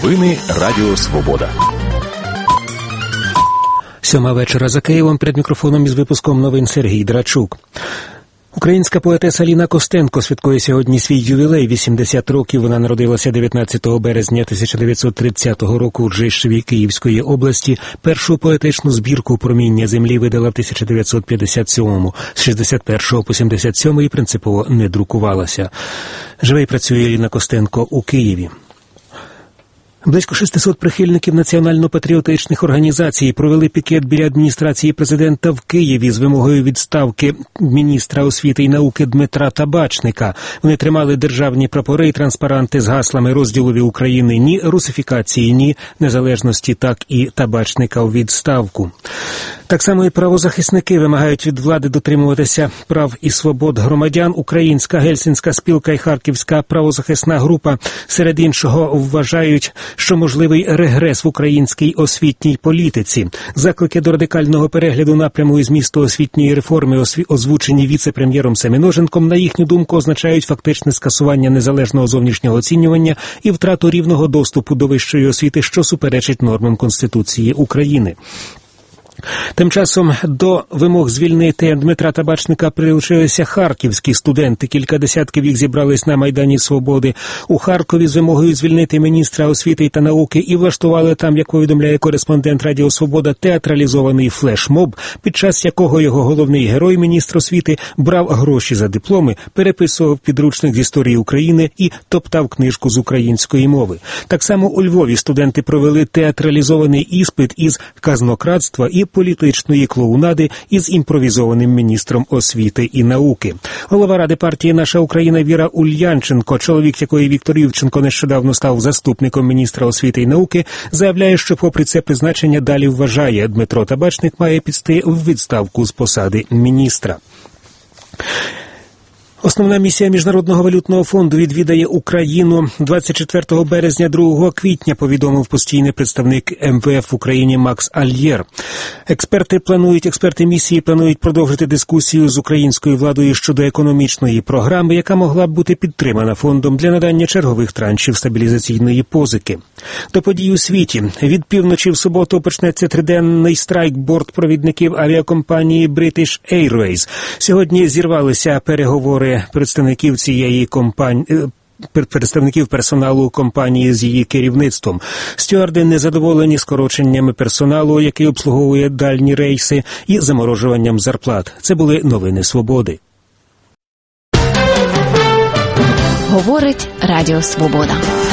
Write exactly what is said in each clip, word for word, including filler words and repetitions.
Новини Радіо Свобода. Сьома вечора за Києвом. Перед мікрофоном із випуском новин Сергій Драчук. Українська поетеса Ліна Костенко святкує сьогодні свій ювілей – вісімдесят років. Вона народилася дев'ятнадцятого березня тисяча дев'ятсот тридцятого року у Жишеві Київської області. Першу поетичну збірку «Проміння землі» видала в тисяча дев'ятсот п'ятдесят сьомому. З шістдесят першого по сімдесят сьомий принципово не друкувалася. Живе і працює Ліна Костенко у Києві. Близько шестисот прихильників національно-патріотичних організацій провели пікет біля адміністрації президента в Києві з вимогою відставки міністра освіти і науки Дмитра Табачника. Вони тримали державні прапори і транспаранти з гаслами розділу України «Ні русифікації, ні незалежності, так і Табачника у відставку». Так само і правозахисники вимагають від влади дотримуватися прав і свобод громадян. Українська Гельсінська спілка і Харківська правозахисна група серед іншого вважають, що можливий регрес в українській освітній політиці. Заклики до радикального перегляду напряму і змісту освітньої реформи, озвучені віце-прем'єром Семеноженком, на їхню думку означають фактичне скасування незалежного зовнішнього оцінювання і втрату рівного доступу до вищої освіти, що суперечить нормам Конституції України. Тим часом до вимог звільнити Дмитра Табачника прилучилися харківські студенти. Кілька десятків їх зібрались на Майдані Свободи у Харкові з вимогою звільнити міністра освіти та науки і влаштували там, як повідомляє кореспондент Радіо Свобода, театралізований флешмоб, під час якого його головний герой, міністр освіти, брав гроші за дипломи, переписував підручник з історії України і топтав книжку з української мови. Так само у Львові студенти провели театралізований іспит із казнокрадства і політичної клоунади із імпровізованим міністром освіти і науки. Голова Ради партії «Наша Україна» Віра Ульянченко, чоловік якої Віктор Ющенко нещодавно став заступником міністра освіти і науки, заявляє, що попри це призначення далі вважає, Дмитро Табачник має піти в відставку з посади міністра. Основна місія Міжнародного валютного фонду відвідає Україну двадцять четвертого березня - другого квітня, повідомив постійний представник ем ве еф в Україні Макс Альєр. Експерти планують, експерти місії планують продовжити дискусію з українською владою щодо економічної програми, яка могла б бути підтримана фондом для надання чергових траншів стабілізаційної позики. До подій у світі. Від півночі в суботу почнеться триденний страйк бортпровідників авіакомпанії British Airways. Сьогодні зірвалися переговори представників цієї компанії, представників персоналу компанії з її керівництвом. Стюарди незадоволені скороченнями персоналу, який обслуговує дальні рейси, і заморожуванням зарплат. Це були новини Свободи. Говорить Радіо Свобода.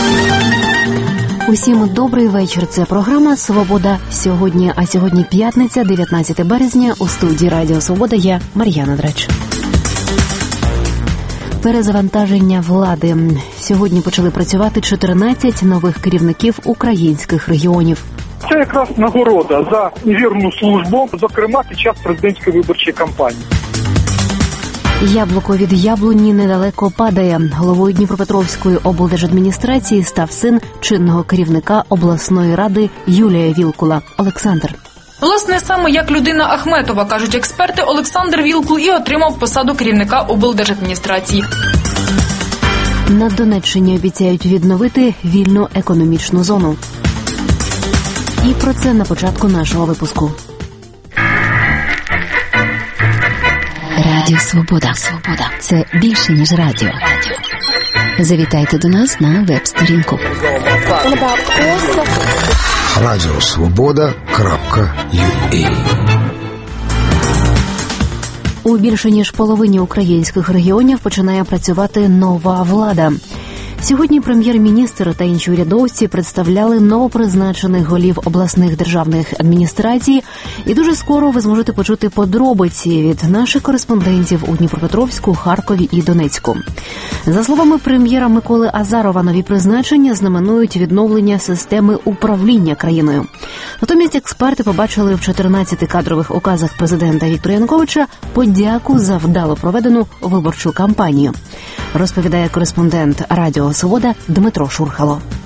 Усім добрий вечір. Це програма «Свобода сьогодні». А сьогодні п'ятниця, дев'ятнадцятого березня. У студії Радіо Свобода я Мар'яна Драч. Перезавантаження влади. Сьогодні почали працювати чотирнадцять нових керівників українських регіонів. Це якраз нагорода за вірну службу, зокрема під час президентської виборчої кампанії. Яблуко від яблуні недалеко падає. Головою Дніпропетровської облдержадміністрації став син чинного керівника обласної ради Юлія Вілкула Олександр. Власне, саме як людина Ахметова, кажуть експерти, Олександр Вілкул і отримав посаду керівника облдержадміністрації. На Донеччині обіцяють відновити вільну економічну зону. І про це на початку нашого випуску. Радіо Свобода. Свобода. Це більше, ніж радіо. Завітайте до нас на веб-сторінку. радіосвобода крапка ю а. У більше ніж половині українських регіонів починає працювати нова влада. Сьогодні прем'єр-міністр та інші урядовці представляли новопризначених голів обласних державних адміністрацій. І дуже скоро ви зможете почути подробиці від наших кореспондентів у Дніпропетровську, Харкові і Донецьку. За словами прем'єра Миколи Азарова, нові призначення знаменують відновлення системи управління країною. Натомість експерти побачили в чотирнадцяти кадрових указах президента Віктора Януковича подяку за вдало проведену виборчу кампанію. Розповідає кореспондент Радіо Свобода Дмитро Шурхало.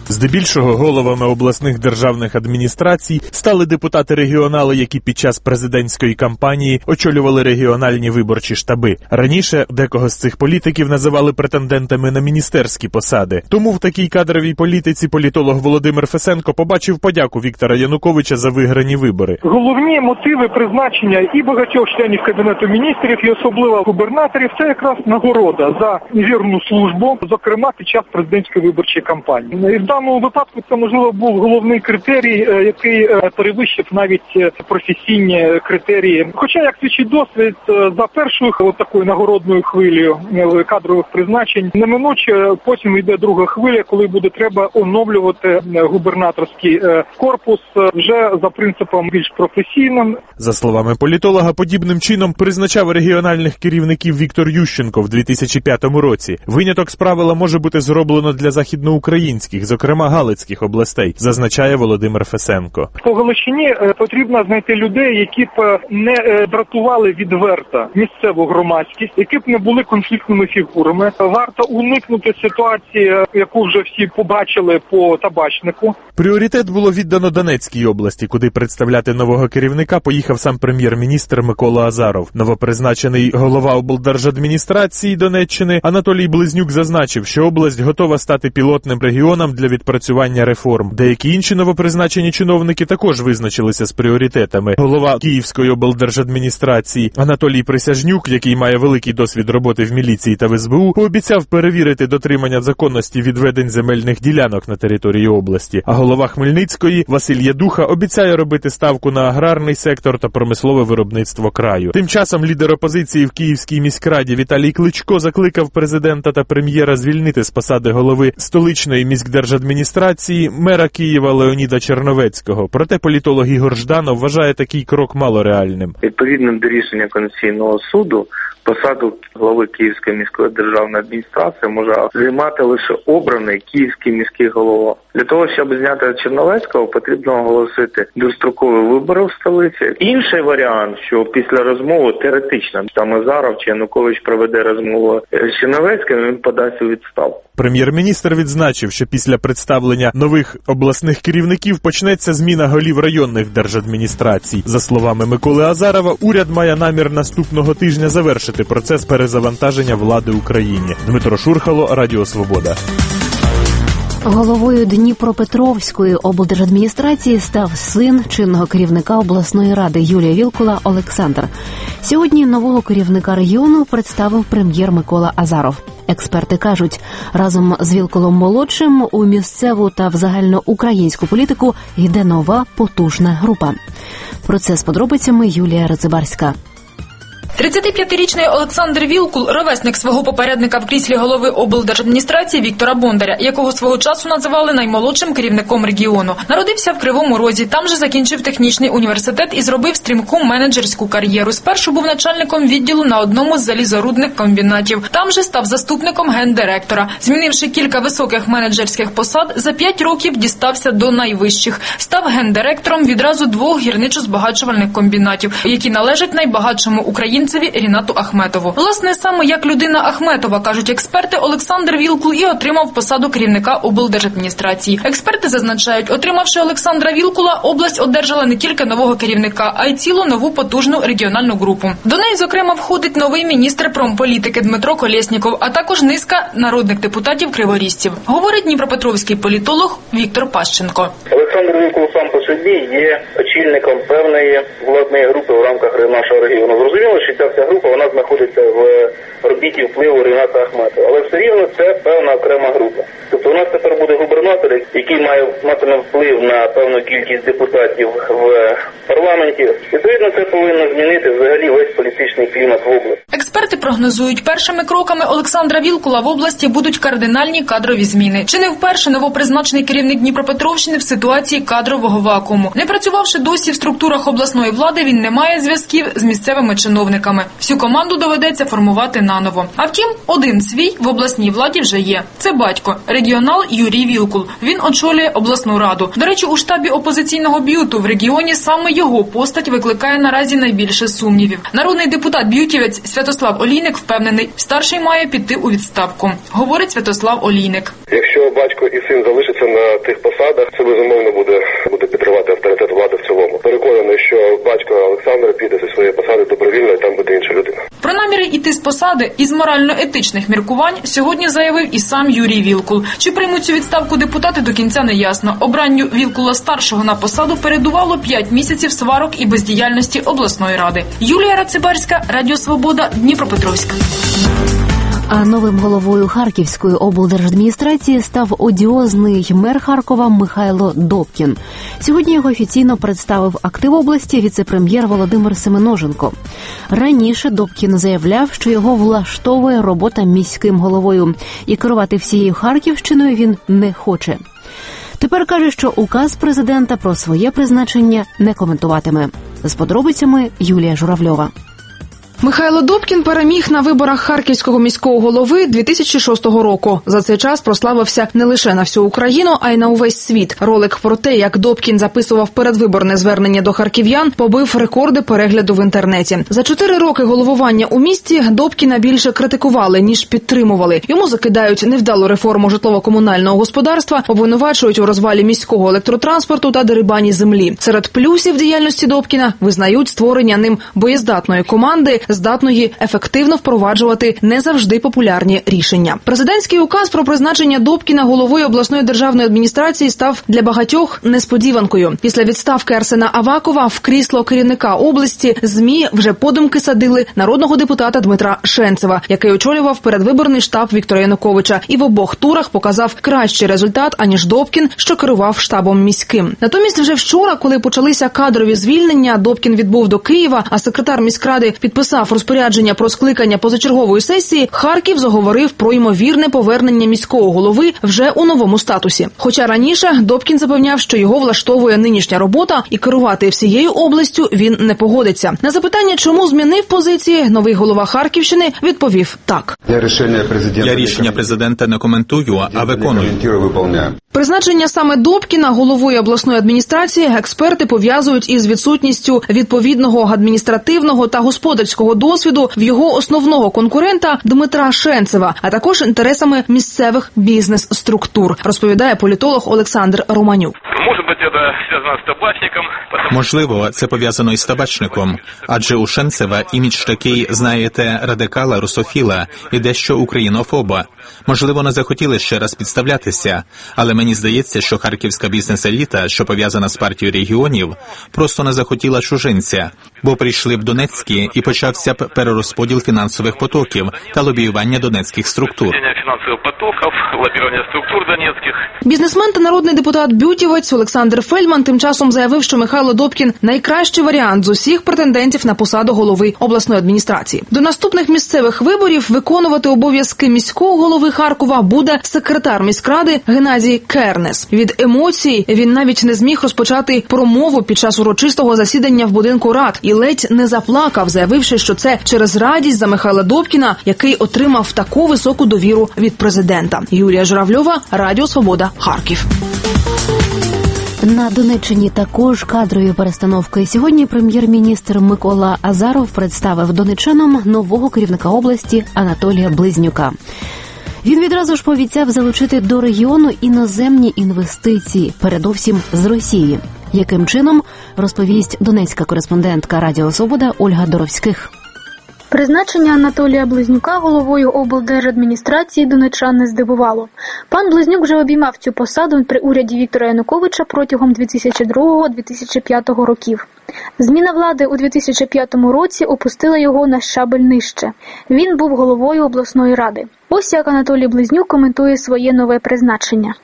Здебільшого головами обласних державних адміністрацій стали депутати-регіонали, які під час президентської кампанії очолювали регіональні виборчі штаби. Раніше декого з цих політиків називали претендентами на міністерські посади. Тому в такій кадровій політиці політолог Володимир Фесенко побачив подяку Віктора Януковича за виграні вибори. Головні мотиви призначення і багатьох членів Кабінету міністрів, і особливо губернаторів, це якраз нагорода за вірну службу, зокрема під час президентської виборчої кампанії. І в даному випадку це, можливо, був головний критерій, який перевищив навіть професійні критерії. Хоча, як свідчить досвід, за першою от такою нагородною хвилею кадрових призначень неминуче потім йде друга хвиля, коли буде треба оновлювати губернаторський корпус вже за принципом більш професійним. За словами політолога, подібним чином призначав регіональних керівників Віктор Ющенко в дві тисячі п'ятому році. Виняток з правила може бути зроблено для західноукраїнських, зокрема Галицьких областей, зазначає Володимир Фесенко. По Галичині потрібно знайти людей, які б не дратували відверто місцеву громадськість, які б не були конфліктними фігурами. Варто уникнути ситуації, яку вже всі побачили по табачнику. Пріоритет було віддано Донецькій області, куди представляти нового керівника поїхав сам прем'єр-міністр Микола Азаров. Новопризначений голова облдержадміністрації Донеччини Анатолій Близнюк зазначив, що область готова стати пілотним регіоном для відпрацювання реформ. Деякі інші новопризначені чиновники також визначилися з пріоритетами. Голова Київської облдержадміністрації Анатолій Присяжнюк, який має великий досвід роботи в міліції та в ес бе у, пообіцяв перевірити дотримання законності відведень земельних ділянок на території області. А голова Хмельницької Василь Ядуха обіцяє робити ставку на аграрний сектор та промислове виробництво краю. Тим часом лідер опозиції в Київській міськраді Віталій Кличко закликав президента та прем'єра звільнити з посади голови столичної міськдержадміністрації мера Києва Леоніда Черновецького. Проте політолог Ігор Жданов вважає такий крок малореальним. Відповідно до рішення Конституційного суду, посаду голови Київської міської державної адміністрації може займати лише обраний Київський міський голова. Для того, щоб зняти Черновецького, потрібно оголосити дострокові вибори в столиці. Інший варіант, що після розмови теоретично там Азаров чи Янукович проведе розмову з Черновецьким, він подасть у відставку. Прем'єр-міністр відзначив, що після представлення нових обласних керівників почнеться зміна голів районних держадміністрацій. За словами Миколи Азарова, уряд має намір наступного тижня завершити процес перезавантаження влади Україні. Дмитро Шурхало, Радіо Свобода. Головою Дніпропетровської облдержадміністрації став син чинного керівника обласної ради Юлія Вілкула Олександр. Сьогодні нового керівника регіону представив прем'єр Микола Азаров. Експерти кажуть, разом з Вілкулом-молодшим у місцеву та в загальноукраїнську політику йде нова потужна група. Про це з подробицями Юлія Рацибарська. тридцятип'ятирічний Олександр Вілкул – ровесник свого попередника в кріслі голови облдержадміністрації Віктора Бондаря, якого свого часу називали наймолодшим керівником регіону. Народився в Кривому Розі, там же закінчив технічний університет і зробив стрімку менеджерську кар'єру. Спершу був начальником відділу на одному з залізорудних комбінатів. Там же став заступником гендиректора. Змінивши кілька високих менеджерських посад, за п'ять років дістався до найвищих. Став гендиректором відразу двох гірничо-збагачувальних комбінатів, які належать найбагатшому українцю Рінату Ахметову. Власне, саме як людина Ахметова, кажуть експерти, Олександр Вілкул і отримав посаду керівника облдержадміністрації. Експерти зазначають, отримавши Олександра Вілкула, область одержала не тільки нового керівника, а й цілу нову потужну регіональну групу. До неї, зокрема, входить новий міністр промполітики Дмитро Колєсніков, а також низка народних депутатів-криворіжців. Говорить дніпропетровський політолог Віктор Пащенко. Олександр Вілкул сам по собі є очільником певної владної групи в рамках нашого регіону. Зрозуміло, що ця вся група, вона знаходиться в орбіті впливу Ріната Ахметова. Але все рівно це певна окрема група. Тобто у нас тепер буде губернатор, який має мати вплив на певну кількість депутатів в парламенті. Відповідно, це повинно змінити взагалі весь політичний клімат в області. Експерти прогнозують, першими кроками Олександра Вілкула в області будуть кардинальні кадрові зміни. Чи не вперше новопризначений керівник Дніпропетровщини в ситуації кадрового вакууму. Не працювавши досі в структурах обласної влади, він не має зв'язків з місцевими чиновниками. Всю команду доведеться формувати наново. А втім, один свій в обласній владі вже є. Це батько, регіонал Юрій Вілкул. Він очолює обласну раду. До речі, у штабі опозиційного б'юту в регіоні саме його постать викликає наразі найбільше сумнівів. Народний депутат-б'ютівець Святослав Олійник впевнений, старший має піти у відставку. Говорить Святослав Олійник. Якщо якщо батько і син залишаться на тих посадах, це безумовно буде, буде підривати авторитет влади в цілому. Переконаний, що батько Олександр піде зі своєї посади добровільно, і там буде інша людина. Про наміри йти з посади із морально-етичних міркувань сьогодні заявив і сам Юрій Вілкул. Чи приймуть цю відставку депутати, до кінця не ясно. Обранню Вілкула-старшого на посаду передувало п'ять місяців сварок і бездіяльності обласної ради. Юлія Рацибарська, Радіо Свобода, Дніпропетровськ. А новим головою Харківської облдержадміністрації став одіозний мер Харкова Михайло Добкін. Сьогодні його офіційно представив актив області віце-прем'єр Володимир Семеноженко. Раніше Добкін заявляв, що його влаштовує робота міським головою, і керувати всією Харківщиною він не хоче. Тепер каже, що указ президента про своє призначення не коментуватиме. З подробицями Юлія Журавльова. Михайло Добкін переміг на виборах Харківського міського голови дві тисячі шостого року. За цей час прославився не лише на всю Україну, а й на увесь світ. Ролик про те, як Добкін записував передвиборне звернення до харків'ян, побив рекорди перегляду в інтернеті. За чотири роки головування у місті Добкіна більше критикували, ніж підтримували. Йому закидають невдалу реформу житлово-комунального господарства, обвинувачують у розвалі міського електротранспорту та дерибані землі. Серед плюсів діяльності Добкіна визнають створення ним боєздатної команди, здатної ефективно впроваджувати не завжди популярні рішення. Президентський указ про призначення Добкіна головою обласної державної адміністрації став для багатьох несподіванкою. Після відставки Арсена Авакова в крісло керівника області ЗМІ вже подумки садили народного депутата Дмитра Шенцева, який очолював передвиборний штаб Віктора Януковича і в обох турах показав кращий результат, аніж Добкін, що керував штабом міським. Натомість вже вчора, коли почалися кадрові звільнення, Добкін відбув до Києва, а секретар міськради підписав розпорядження про скликання позачергової сесії, Харків заговорив про ймовірне повернення міського голови вже у новому статусі. Хоча раніше Добкін запевняв, що його влаштовує нинішня робота і керувати всією областю він не погодиться. На запитання, чому змінив позиції, новий голова Харківщини відповів так. Я рішення президента не коментую, а виконую. Призначення саме Добкіна головою обласної адміністрації експерти пов'язують із відсутністю відповідного адміністративного та господарського досвіду в його основного конкурента Дмитра Шенцева, а також інтересами місцевих бізнес-структур, розповідає політолог Олександр Романюк. Можливо, це пов'язано із табачником, адже у Шенцева імідж такий, знаєте, радикала, русофіла і дещо українофоба. Можливо, не захотіли ще раз підставлятися, але мені здається, що харківська бізнес-еліта, що пов'язана з партією регіонів, просто не захотіла чужинця, бо прийшли б Донецькі і почався б перерозподіл фінансових потоків та лобіювання донецьких структур. Бізнесмен та народний депутат Бютівець Олександр Фельдман тим часом заявив, що Михайло Добкін – найкращий варіант з усіх претендентів на посаду голови обласної адміністрації. До наступних місцевих виборів виконувати обов'язки міського голови Харкова буде секретар міськради Геннадій Кернес. Від емоцій він навіть не зміг розпочати промову під час урочистого засідання в будинку рад і ледь не заплакав, заявивши, що це через радість за Михайла Добкіна, який отримав таку високу довіру від президента. Юлія Журавльова, Радіо Свобода, Харків. На Донеччині також кадрові перестановки. Сьогодні прем'єр-міністр Микола Азаров представив донеччанам нового керівника області Анатолія Близнюка. Він відразу ж пообіцяв залучити до регіону іноземні інвестиції, передовсім з Росії. Яким чином, розповість донецька кореспондентка Радіо Свобода Ольга Доровських. Призначення Анатолія Близнюка головою облдержадміністрації донеччан не здивувало. Пан Близнюк вже обіймав цю посаду при уряді Віктора Януковича протягом дві тисячі другого - дві тисячі п'ятого років. Зміна влади у дві тисячі п'ятому році опустила його на щабель нижче. Він був головою обласної ради. Ось як Анатолій Близнюк коментує своє нове призначення.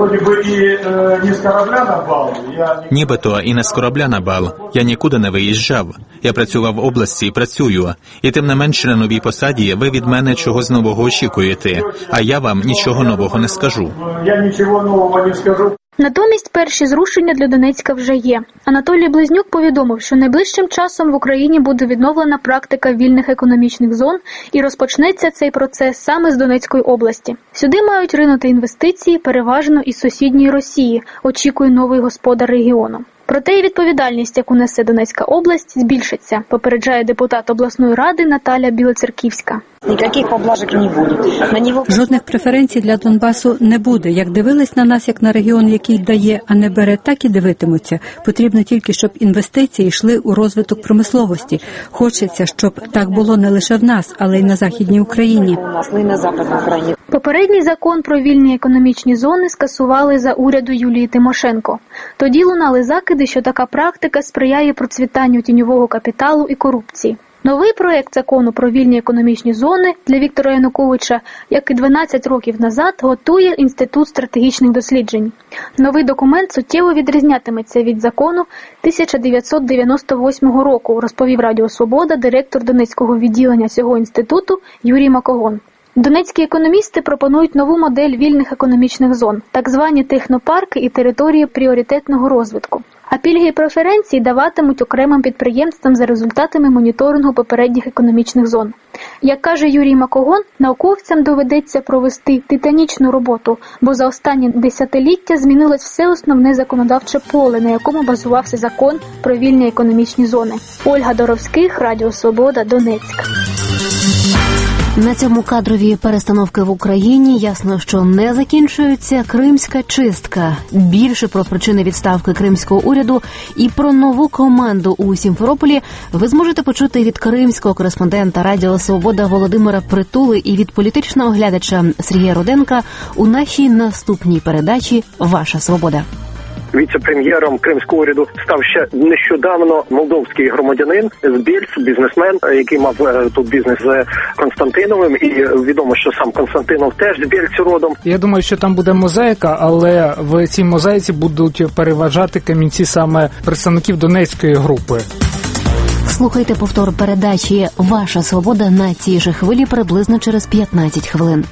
Нібито і не з корабля на бал. Я нікуди не виїжджав. Я працював в області і працюю. І тим не менше на новій посаді ви від мене чогось нового очікуєте. А я вам нічого нового не скажу. Я нічого нового не скажу. Натомість перші зрушення для Донецька вже є. Анатолій Близнюк повідомив, що найближчим часом в Україні буде відновлена практика вільних економічних зон і розпочнеться цей процес саме з Донецької області. Сюди мають ринути інвестиції переважно із сусідньої Росії, очікує новий господар регіону. Проте і відповідальність, яку несе Донецька область, збільшиться, попереджає депутат обласної ради Наталя Білоцерківська. Ніяких поблажок не буде. На нього... Жодних преференцій для Донбасу не буде. Як дивились на нас, як на регіон, який дає, а не бере, так і дивитимуться. Потрібно тільки, щоб інвестиції йшли у розвиток промисловості. Хочеться, щоб так було не лише в нас, але й на Західній Україні. У нас, не на Западній Україні. Попередній закон про вільні економічні зони скасували за уряду Юлії Тимошенко. Тоді лунали закиди, що така практика сприяє процвітанню тіньового капіталу і корупції. Новий проект закону про вільні економічні зони для Віктора Януковича, як і дванадцять років назад, готує Інститут стратегічних досліджень. Новий документ суттєво відрізнятиметься від закону тисяча дев'ятсот дев'яносто восьмого року, розповів Радіо Свобода директор Донецького відділення цього інституту Юрій Макогон. Донецькі економісти пропонують нову модель вільних економічних зон, так звані технопарки і території пріоритетного розвитку. А пільги і преференції даватимуть окремим підприємствам за результатами моніторингу попередніх економічних зон. Як каже Юрій Макогон, науковцям доведеться провести титанічну роботу, бо за останні десятиліття змінилось все основне законодавче поле, на якому базувався закон про вільні економічні зони. Ольга Доровських, Радіо Свобода, Донецьк. На цьому кадрові перестановки в Україні ясно, що не закінчується. Кримська чистка. Більше про причини відставки кримського уряду і про нову команду у Сімферополі ви зможете почути від кримського кореспондента Радіо Свобода Володимира Притули і від політичного оглядача Сергія Руденка у нашій наступній передачі «Ваша свобода». Віце-прем'єром кримського уряду став ще нещодавно молдовський громадянин з Більц, бізнесмен, який мав тут бізнес з Константиновим, і відомо, що сам Константинов теж з Більцю родом. Я думаю, що там буде мозаїка, але в цій мозаїці будуть переважати камінці саме представників Донецької групи. Слухайте повтор передачі «Ваша свобода» на цій же хвилі приблизно через п'ятнадцять хвилин.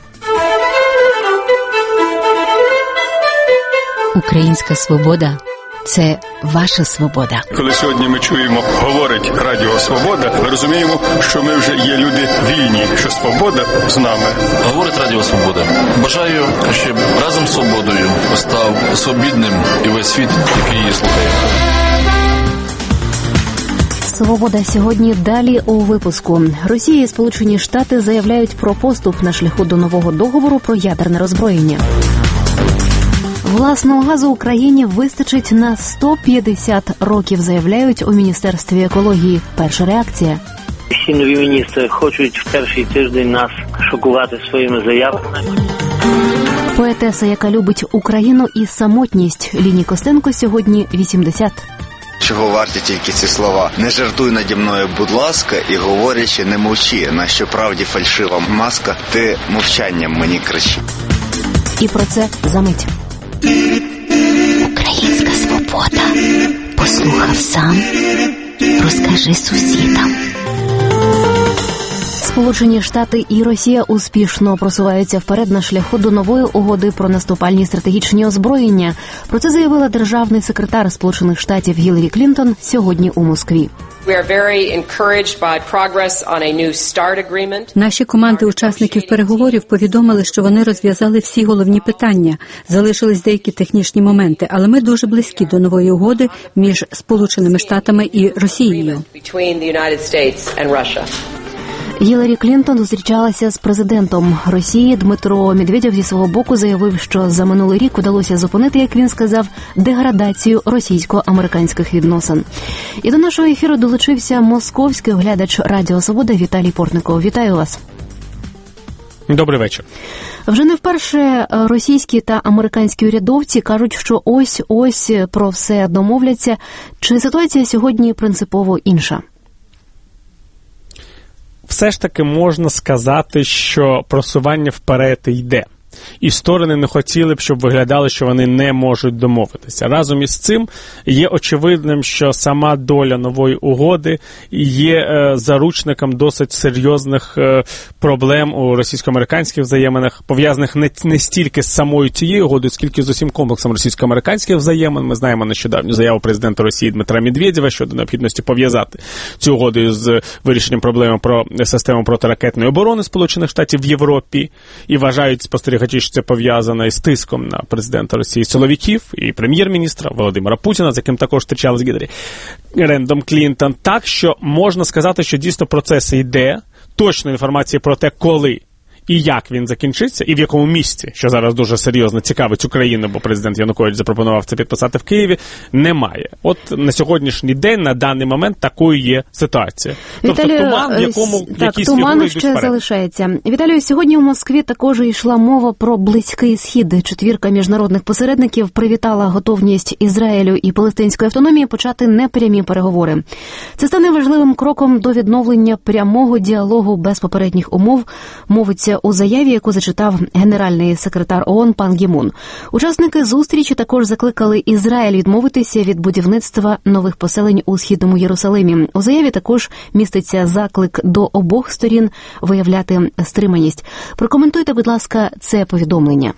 Українська свобода – це ваша свобода. Коли сьогодні ми чуємо, говорить Радіо Свобода, ми розуміємо, що ми вже є люди вільні, що свобода з нами. Говорить Радіо Свобода. Бажаю, щоб разом з свободою став свобідним і весь світ, який її слухає. Свобода сьогодні далі у випуску. Росія і Сполучені Штати заявляють про поступ на шляху до нового договору про ядерне роззброєння. Власного газу Україні вистачить на сто п'ятдесят років, заявляють у Міністерстві екології. Перша реакція. Всі нові міністри хочуть в перший тиждень нас шокувати своїми заявами. Поетеса, яка любить Україну і самотність. Ліні Костенко сьогодні вісімдесят. Чого варті тільки ці слова? Не жартуй наді мною, будь ласка, і говорячи, не мовчи. На що правді фальшива маска, ти мовчанням мені кричи. І про це за мить. Українська свобода. Послухав сам, розкажи сусідам. Сполучені Штати і Росія успішно просуваються вперед на шляху до нової угоди про наступальні стратегічні озброєння. Про це заявила державний секретар Сполучених Штатів Гіларі Клінтон сьогодні у Москві. Наші команди учасників переговорів повідомили, що вони розв'язали всі головні питання. Залишились деякі технічні моменти, але ми дуже близькі до нової угоди між Сполученими Штатами і Росією. Гіларі Клінтон зустрічалася з президентом Росії. Дмитро Медведєв зі свого боку заявив, що за минулий рік удалося зупинити, як він сказав, деградацію російсько-американських відносин. І до нашого ефіру долучився московський оглядач Радіо Свобода Віталій Портников. Вітаю вас. Добрий вечір. Вже не вперше російські та американські урядовці кажуть, що ось-ось про все домовляться. Чи ситуація сьогодні принципово інша? Все ж таки можна сказати, що просування вперед йде. І сторони не хотіли б, щоб виглядало, що вони не можуть домовитися. Разом із цим є очевидним, що сама доля нової угоди є е, заручником досить серйозних е, проблем у російсько-американських взаєминах, пов'язаних не, не стільки з самою цією угодою, скільки з усім комплексом російсько-американських взаємин. Ми знаємо нещодавню заяву президента Росії Дмитра Медведєва щодо необхідності пов'язати цю угоду з вирішенням проблеми про систему протиракетної оборони Сполучених Штатів в Європі. І вважають спостерігачі хотів, що це пов'язано із тиском на президента Росії силовиків і прем'єр-міністра Володимира Путіна, з яким також зустрічалась Гіларі Рендом Клінтон. Так, що можна сказати, що дійсно процес йде, точної інформації про те, коли і як він закінчиться, і в якому місці, що зараз дуже серйозно цікавить Україну, бо президент Янукович запропонував це підписати в Києві, немає. От на сьогоднішній день, на даний момент, такою є ситуація. Віталію, тобто туман, в якому так, якісь туман фігури ще йдуть вперед. залишається. Віталію, сьогодні у Москві також йшла мова про Близький Схід. Четвірка міжнародних посередників привітала готовність Ізраїлю і палестинської автономії почати непрямі переговори. Це стане важливим кроком до відновлення прямого діалогу без попередніх умов, мовиться у заяві, яку зачитав генеральний секретар ООН пан Гі Мун. Учасники зустрічі також закликали Ізраїль відмовитися від будівництва нових поселень у Східному Єрусалимі. У заяві також міститься заклик до обох сторін виявляти стриманість. Прокоментуйте, будь ласка, це повідомлення.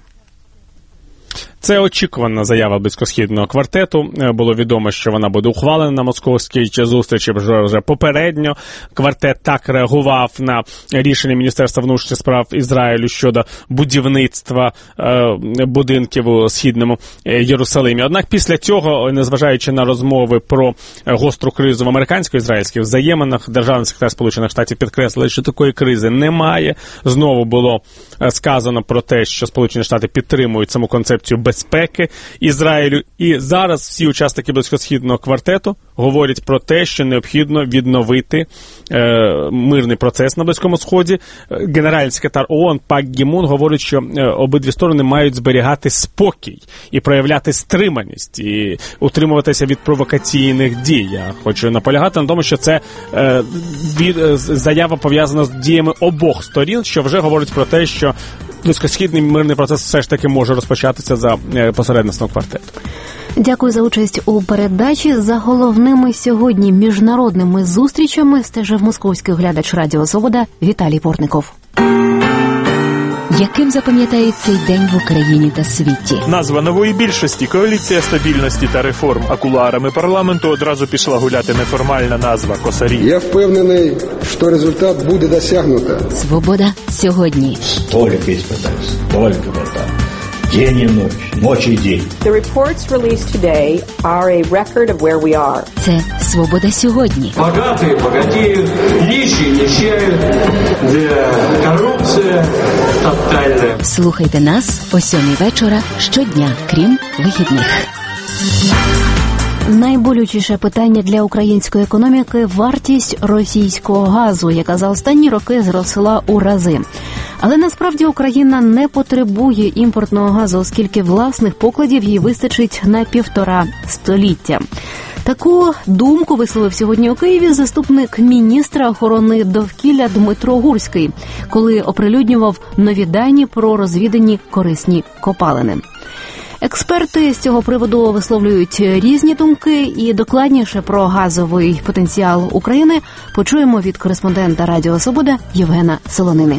Це очікувана заява близькосхідного квартету. Було відомо, що вона буде ухвалена на московській зустрічі вже, вже попередньо. Квартет так реагував на рішення Міністерства внутрішніх справ Ізраїлю щодо будівництва е, будинків у Східному Єрусалимі. Однак після цього, незважаючи на розмови про гостру кризу в американсько-ізраїльських взаєминах, державний секретар Сполучених Штатів підкреслив, що такої кризи немає. Знову було сказано про те, що Сполучені Штати підтримують саму концепцію безпеки Ізраїлю. І зараз всі учасники близькосхідного квартету говорять про те, що необхідно відновити е, мирний процес на Близькому Сході. Генеральний секретар ООН Пан Гі Мун говорить, що е, обидві сторони мають зберігати спокій і проявляти стриманість, і утримуватися від провокаційних дій. Я хочу наполягати на тому, що це е, від, е, заява пов'язана з діями обох сторін, що вже говорить про те, що близькосхідний мирний процес все ж таки може розпочатися за посередництвом квартету. Дякую за участь у передачі. За головними сьогодні міжнародними зустрічами стежив московський глядач Радіо Свобода Віталій Портников. Яким запам'ятають цей день в Україні та світі? Назва нової більшості – Коаліція стабільності та реформ. А кулуарами парламенту одразу пішла гуляти неформальна назва – Косарі. Я впевнений, що результат буде досягнуто. Свобода сьогодні. Столько испытаний, столько вратов. День и ночь, ночь и день. The reports released today are a record of where we are. Це Свобода сьогодні. Богатые богатеют, нищие нищают, де корупція тотальна. Слухайте нас о сьомій вечора щодня, крім вихідних. Найболючіше питання для української економіки – вартість російського газу, яка за останні роки зросла у рази. Але насправді Україна не потребує імпортного газу, оскільки власних покладів їй вистачить на півтора століття. Таку думку висловив сьогодні у Києві заступник міністра охорони довкілля Дмитро Гурський, коли оприлюднював нові дані про розвідані корисні копалини. Експерти з цього приводу висловлюють різні думки, і докладніше про газовий потенціал України почуємо від кореспондента Радіо Свобода Євгена Солонини.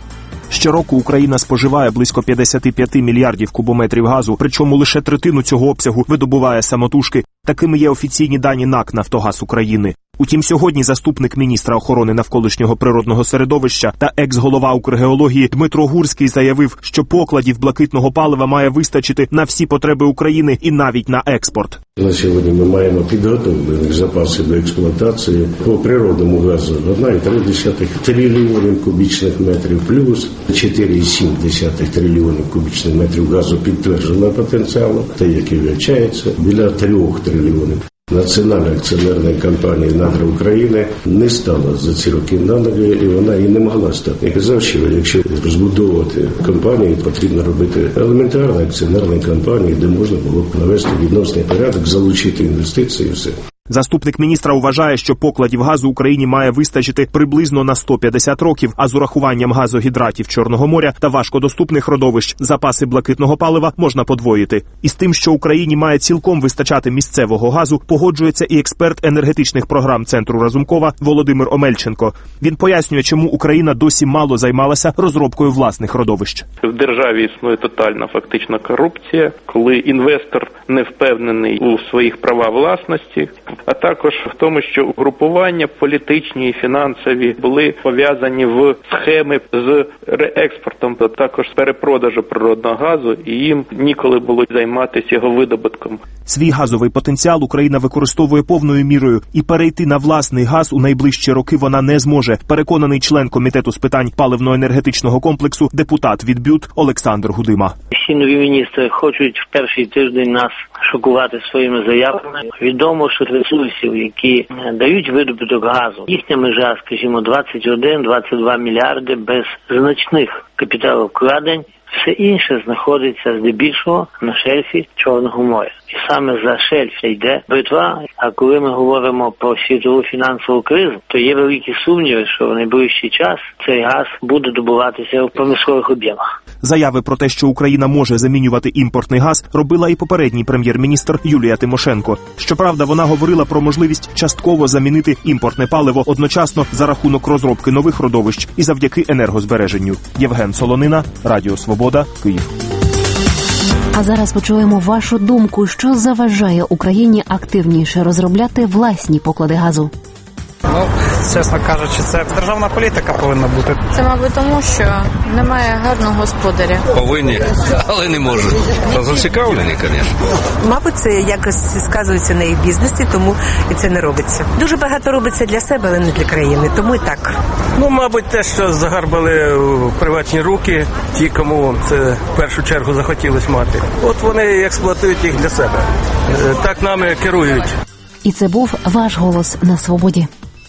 Щороку Україна споживає близько п'ятдесят п'ять мільярдів кубометрів газу, причому лише третину цього обсягу видобуває самотужки. Такими є офіційні дані НАК «Нафтогаз України». Утім, сьогодні заступник міністра охорони навколишнього природного середовища та екс-голова Укргеології Дмитро Гурський заявив, що покладів блакитного палива має вистачити на всі потреби України і навіть на експорт. На сьогодні ми маємо підготовлені запаси до експлуатації по природному газу одна цілих три десятих трильйонів кубічних метрів плюс чотири цілих сім десятих трильйонів кубічних метрів газу підтвердженого потенціалу, та який вивчається біля трьох трильйонів. Національна акціонерна компанія «Надра України» не стала за ці роки на ноги, і вона і не могла стати. Я казав, що якщо розбудовувати компанію, потрібно робити елементарну акціонерну компанію, де можна було б навести відносний порядок, залучити інвестиції і все. Заступник міністра вважає, що покладів газу Україні має вистачити приблизно на сто п'ятдесят років, а з урахуванням газогідратів Чорного моря та важкодоступних родовищ запаси блакитного палива можна подвоїти. І з тим, що Україні має цілком вистачати місцевого газу, погоджується і експерт енергетичних програм Центру Разумкова Володимир Омельченко. Він пояснює, чому Україна досі мало займалася розробкою власних родовищ. В державі існує тотальна фактична корупція, коли інвестор не впевнений у своїх правах власності, а також в тому, що угрупування політичні і фінансові були пов'язані в схеми з реекспортом, а також з перепродажу природного газу, і їм ніколи було займатися його видобутком. Свій газовий потенціал Україна використовує повною мірою, і перейти на власний газ у найближчі роки вона не зможе, переконаний член Комітету з питань паливно-енергетичного комплексу, депутат від БЮТ Олександр Гудима. Всі нові міністри хочуть в перший тиждень нас шокувати своїми заявами. Відомо, що ресурсів, які дають видобуток газу, їхня межа, скажімо, двадцять один - двадцять два мільярди без значних капіталовкладень. Все інше знаходиться здебільшого на шельфі Чорного моря. І саме за шельф йде битва. А коли ми говоримо про світову фінансову кризу, то є великі сумніви, що в найближчий час цей газ буде добуватися в промислових об'ємах. Заяви про те, що Україна може замінювати імпортний газ, робила і попередній прем'єр-міністр Юлія Тимошенко. Щоправда, вона говорила про можливість частково замінити імпортне паливо одночасно за рахунок розробки нових родовищ і завдяки енергозбереженню. Євген Солонина, Радіо Свобода, Київ. А зараз почуємо вашу думку, що заважає Україні активніше розробляти власні поклади газу. Ну, чесно кажучи, це державна політика повинна бути. Це, мабуть, тому, що немає гарного господаря. Повинні, але не можуть. Та зацікавлені, звісно. Мабуть, це якось сказується на їх бізнесі, тому і це не робиться. Дуже багато робиться для себе, але не для країни, тому і так. Ну, мабуть, те, що загарбали в приватні руки, ті, кому це в першу чергу захотілось мати. От вони експлуатують їх для себе. Так нами керують. І це був ваш голос на свободі.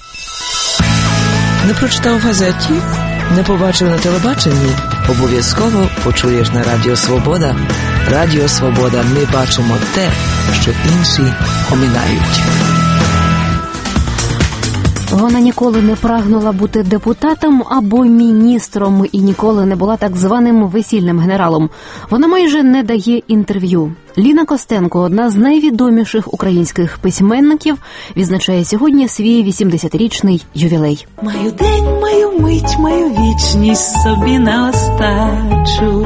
Не прочитав в газеті, не побачив на телебаченні. Обов'язково почуєш на Радіо Свобода. Радіо Свобода. Ми бачимо те, що інші оминають. Вона ніколи не прагнула бути депутатом або міністром і ніколи не була так званим весільним генералом. Вона майже не дає інтерв'ю. Ліна Костенко, одна з найвідоміших українських письменників, відзначає сьогодні свій вісімдесятирічний ювілей. Маю день, маю мить, маю вічність собі на остачу.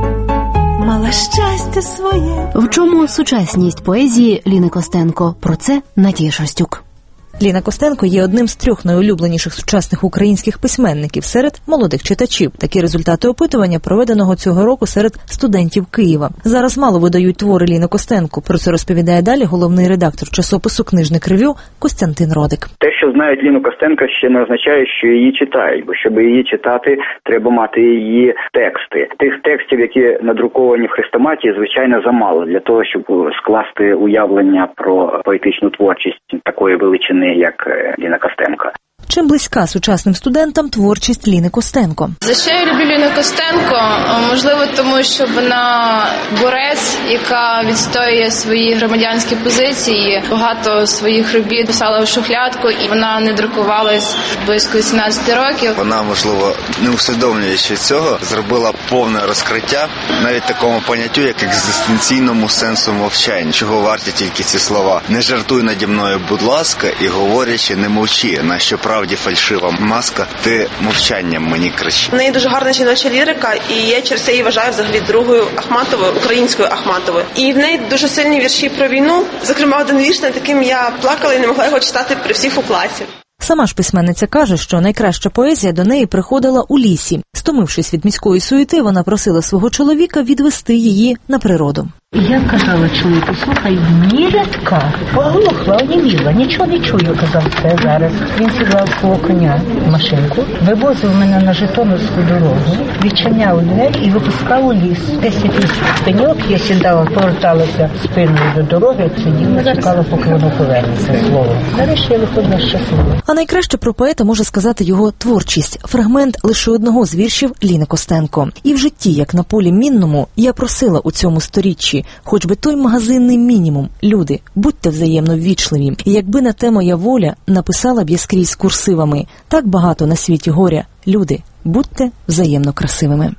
Мала щастя своє. В чому сучасність поезії Ліни Костенко? Про це Надія Шостюк. Ліна Костенко є одним з трьох найулюбленіших сучасних українських письменників серед молодих читачів. Такі результати опитування, проведеного цього року серед студентів Києва. Зараз мало видають твори Ліни Костенко. Про це розповідає далі головний редактор часопису «Книжник Ревю» Костянтин Родик. Те, що знають Ліну Костенко, ще не означає, що її читають, бо щоб її читати, треба мати її тексти. Тих текстів, які надруковані в хрестоматії, звичайно, замало для того, щоб скласти уявлення про поетичну творчість такої величини, як Ліна Костенко. Чим близька сучасним студентам творчість Ліни Костенко? За що я люблю Ліну Костенко? Можливо, тому що вона борець, яка відстоює свої громадянські позиції. Багато своїх робіт писала в шухлядку, і вона не друкувалась близько вісімнадцяти років. Вона, можливо, не усвідомлюючи цього, зробила повне розкриття навіть такому поняттю, як екзистенційному сенсу мовчання. Чого варті тільки ці слова? Не жартуй наді мною, будь ласка, і говорячи, не мовчи, на що правді фальшива маска, ти мовчанням мені кричи. В неї дуже гарна жіноча лірика, і я через це її вважаю взагалі другою Ахматовою, українською Ахматовою. І в неї дуже сильні вірші про війну. Зокрема, один вірш, над яким я плакала і не могла його читати при всіх у класі. Сама ж письменниця каже, що найкраща поезія до неї приходила у лісі. Стомившись від міської суєти, вона просила свого чоловіка відвести її на природу. Я казала чоловіку, слухай, мені рядка, поглухла, оніміла, нічого не чую, казав, це зараз. Він сідав свого коня в машинку, вивозив мене на Житомирську дорогу, відчиняв двері і випускав у ліс. Десять ліс пеньок, я сідала, поверталася спиною до дороги, сиділа, чекала, поки воно повернеться слово. Нарешті я виходила щаслива. А найкраще про поета може сказати його творчість. Фрагмент лише одного з віршів Ліни Костенко. І в житті, як на полі мінному, я просила у цьому сторіччі, хоч би той магазинний мінімум. Люди, будьте взаємно ввічливі. І якби на те моя воля, написала б я скрізь курсивами. Так багато на світі горя. Люди, будьте взаємно красивими.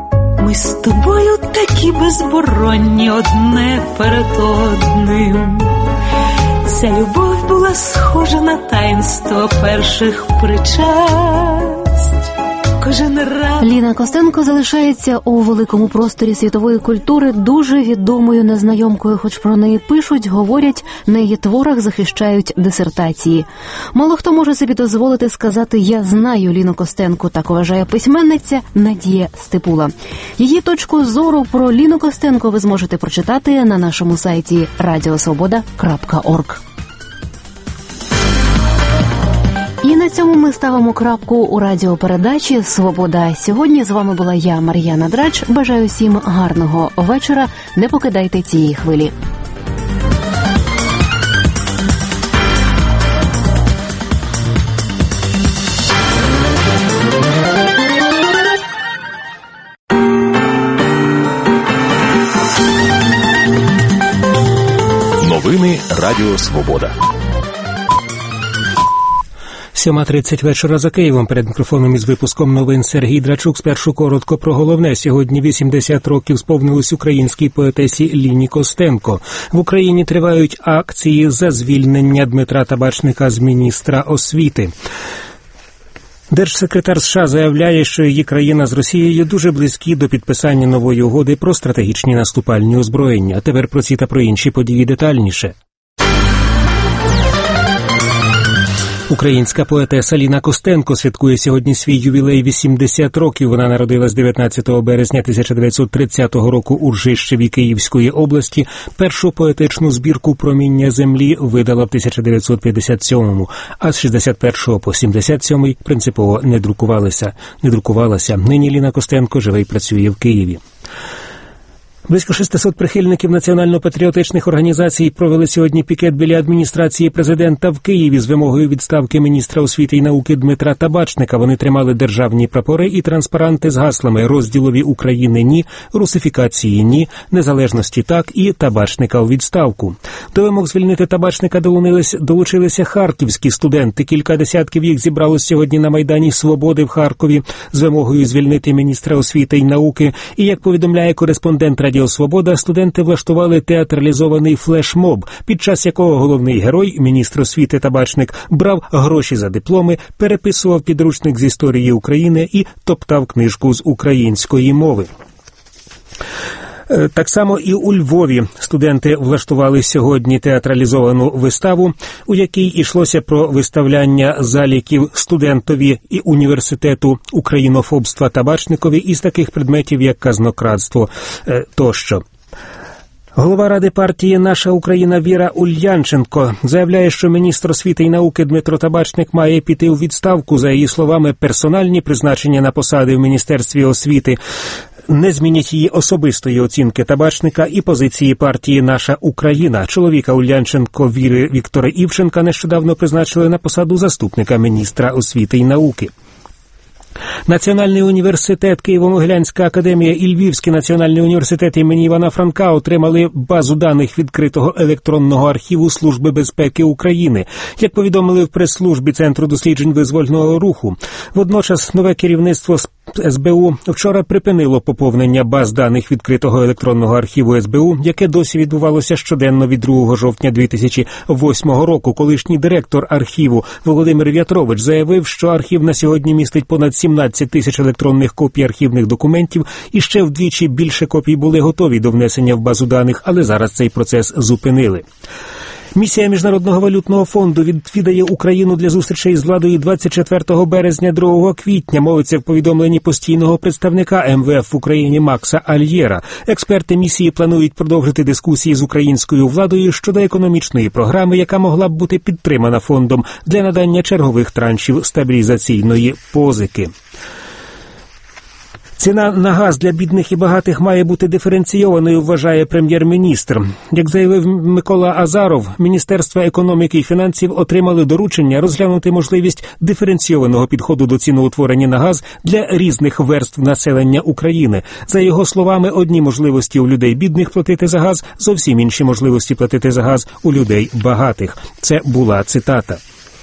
Ми з тобою такі безборонні одне перед одним. Ця любов була схожа на таїнство перших причасть. кожен раз. Ліна Костенко залишається у великому просторі світової культури дуже відомою незнайомкою, хоч про неї пишуть, говорять, на її творах захищають дисертації. Мало хто може собі дозволити сказати «я знаю Ліну Костенко», так вважає письменниця Надія Степула. Її точку зору про Ліну Костенко ви зможете прочитати на нашому сайті радіо свобода крапка орг. І на цьому ми ставимо крапку у радіопередачі «Свобода». Сьогодні з вами була я, Мар'яна Драч. Бажаю всім гарного вечора. Не покидайте цієї хвилі. Новини Радіо Свобода. сьома тридцять вечора за Києвом. Перед мікрофоном із випуском новин Сергій Драчук. Спершу коротко про головне. Сьогодні вісімдесят років сповнилось українській поетесі Ліні Костенко. В Україні тривають акції за звільнення Дмитра Табачника з міністра освіти. Держсекретар США заявляє, що її країна з Росією дуже близькі до підписання нової угоди про стратегічні наступальні озброєння. А тепер про ці та про інші події детальніше. Українська поетеса Ліна Костенко святкує сьогодні свій ювілей вісімдесят років. Вона народилась дев'ятнадцятого березня тисяча дев'ятсот тридцятого року у Ржищеві Київської області. Першу поетичну збірку «Проміння землі» видала в тисяча дев'ятсот п'ятдесят сьомому, а з шістдесят першого по сімдесят сьомий принципово не друкувалася. Не друкувалася. Нині Ліна Костенко живе і працює в Києві. Близько шестисот прихильників національно-патріотичних організацій провели сьогодні пікет біля адміністрації президента в Києві з вимогою відставки міністра освіти і науки Дмитра Табачника. Вони тримали державні прапори і транспаранти з гаслами «Розділові України – ні», «Русифікації – ні», «Незалежності – так» і «Табачника у відставку». До вимог звільнити Табачника долучилися харківські студенти. Кілька десятків їх зібралось сьогодні на Майдані Свободи в Харкові з вимогою звільнити міністра освіти і науки. І, як повідомляє кореспондент Радіо Свобода, студенти влаштували театралізований флешмоб, під час якого головний герой, міністр освіти Табачник, брав гроші за дипломи, переписував підручник з історії України і топтав книжку з української мови. Так само і у Львові студенти влаштували сьогодні театралізовану виставу, у якій йшлося про виставляння заліків студентові і університету українофобства Табачникові із таких предметів, як казнокрадство тощо. Голова Ради партії «Наша Україна» Віра Ульянченко заявляє, що міністр освіти і науки Дмитро Табачник має піти у відставку. За її словами, персональні призначення на посади в Міністерстві освіти не змінять її особистої оцінки Табачника і позиції партії «Наша Україна». Чоловіка Ульянченко Віри Віктора Івченка нещодавно призначили на посаду заступника міністра освіти і науки. Національний університет, Києво-Могилянська академія і Львівський національний університет імені Івана Франка отримали базу даних відкритого електронного архіву Служби безпеки України, як повідомили в прес-службі Центру досліджень визвольного руху. Водночас нове керівництво ес бе у вчора припинило поповнення баз даних відкритого електронного архіву ес бе у, яке досі відбувалося щоденно від другого жовтня дві тисячі восьмого року. Колишній директор архіву Володимир В'ятрович заявив, що архів на сьогодні містить понад сімнадцять тисяч електронних копій архівних документів, і ще вдвічі більше копій були готові до внесення в базу даних, але зараз цей процес зупинили. Місія Міжнародного валютного фонду відвідає Україну для зустрічей з владою двадцять четвертого березня - другого квітня, мовиться в повідомленні постійного представника ем ве еф в Україні Макса Альєра. Експерти місії планують продовжити дискусії з українською владою щодо економічної програми, яка могла б бути підтримана фондом для надання чергових траншів стабілізаційної позики. Ціна на газ для бідних і багатих має бути диференційованою, вважає прем'єр-міністр. Як заявив Микола Азаров, Міністерство економіки і фінансів отримали доручення розглянути можливість диференційованого підходу до ціноутворення на газ для різних верств населення України. За його словами, одні можливості у людей бідних платити за газ, зовсім інші можливості платити за газ у людей багатих. Це була цитата.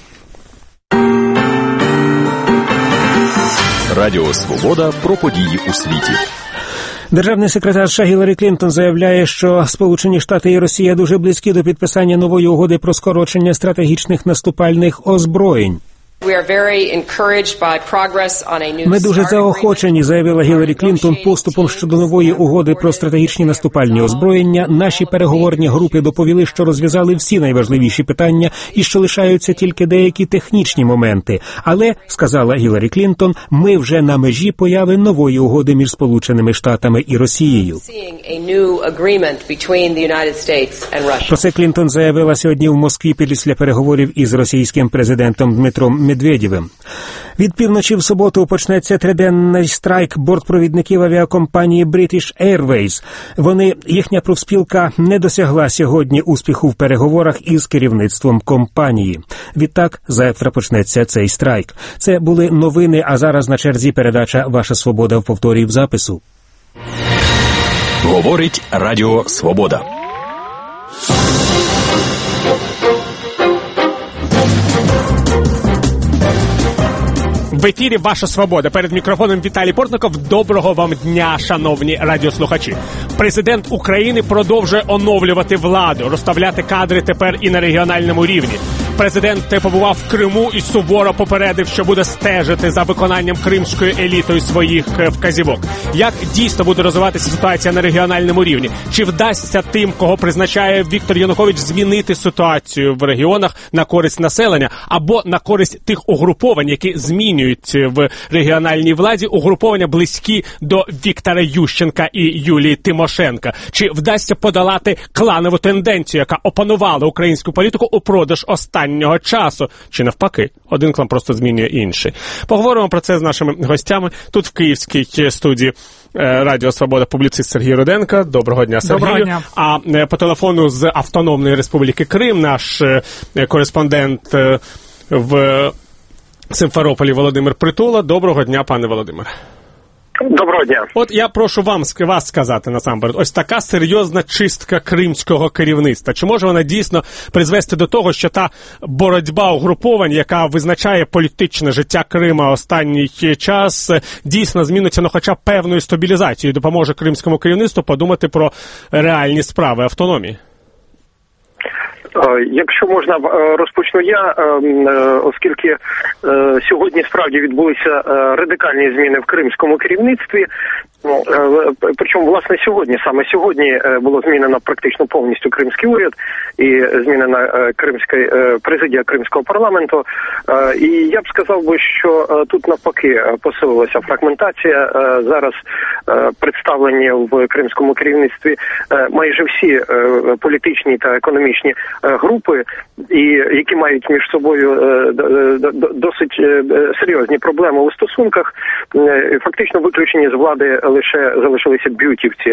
Радіо Свобода про події у світі. Державний секретар США Гіларі Клінтон заявляє, що Сполучені Штати і Росія дуже близькі до підписання нової угоди про скорочення стратегічних наступальних озброєнь. Ми дуже заохочені, заявила Гіларі Клінтон, поступом щодо нової угоди про стратегічні наступальні озброєння. Наші переговорні групи доповіли, що розв'язали всі найважливіші питання і що лишаються тільки деякі технічні моменти. Але, сказала Гіларі Клінтон, ми вже на межі появи нової угоди між Сполученими Штатами і Росією. Про це Клінтон заявила сьогодні в Москві після переговорів із російським президентом Дмитром Медведєвим. Від півночі в суботу почнеться триденний страйк бортпровідників авіакомпанії British Airways. Вони, їхня профспілка, не досягла сьогодні успіху в переговорах із керівництвом компанії. Відтак, завтра почнеться цей страйк. Це були новини, а зараз на черзі передача «Ваша свобода» в повторі в запису. Говорить Радіо Свобода. В ефірі «Ваша свобода». Перед мікрофоном Віталій Портников. Доброго вам дня, шановні радіослухачі. Президент України продовжує оновлювати владу, розставляти кадри тепер і на регіональному рівні. Президент побував в Криму і суворо попередив, що буде стежити за виконанням кримською елітою своїх вказівок. Як дійсно буде розвиватися ситуація на регіональному рівні? Чи вдасться тим, кого призначає Віктор Янукович, змінити ситуацію в регіонах на користь населення або на користь тих угруповань, які змінюють в регіональній владі, угруповання близькі до Віктора Ющенка і Юлії Тимошенка? Чи вдасться подолати кланову тенденцію, яка опанувала українську політику упродовж останнього часу? Чи навпаки, один клан просто змінює інший? Поговоримо про це з нашими гостями. Тут в київській студії Радіо Свобода публіцист Сергій Руденко. Доброго дня, Сергію. Доброго дня. А по телефону з Автономної Республіки Крим наш кореспондент в Симферополі Володимир Притула. Доброго дня, пане Володимире. Доброго дня. От я прошу вам, вас сказати насамперед, ось така серйозна чистка кримського керівництва. Чи може вона дійсно призвести до того, що та боротьба угруповань, яка визначає політичне життя Крима останній час, дійсно зміниться, ну хоча б певною стабілізацією, допоможе кримському керівництву подумати про реальні справи автономії? Якщо можна, розпочну я, оскільки сьогодні справді відбулися радикальні зміни в кримському керівництві. Причому, власне, сьогодні, саме сьогодні було змінено практично повністю кримський уряд і змінена кримська президія кримського парламенту. І я б сказав би, що тут навпаки посилилася фрагментація. Зараз представлені в кримському керівництві майже всі політичні та економічні групи, і які мають між собою досить серйозні проблеми у стосунках. Фактично виключені з влади лише залишилися б'ютівці,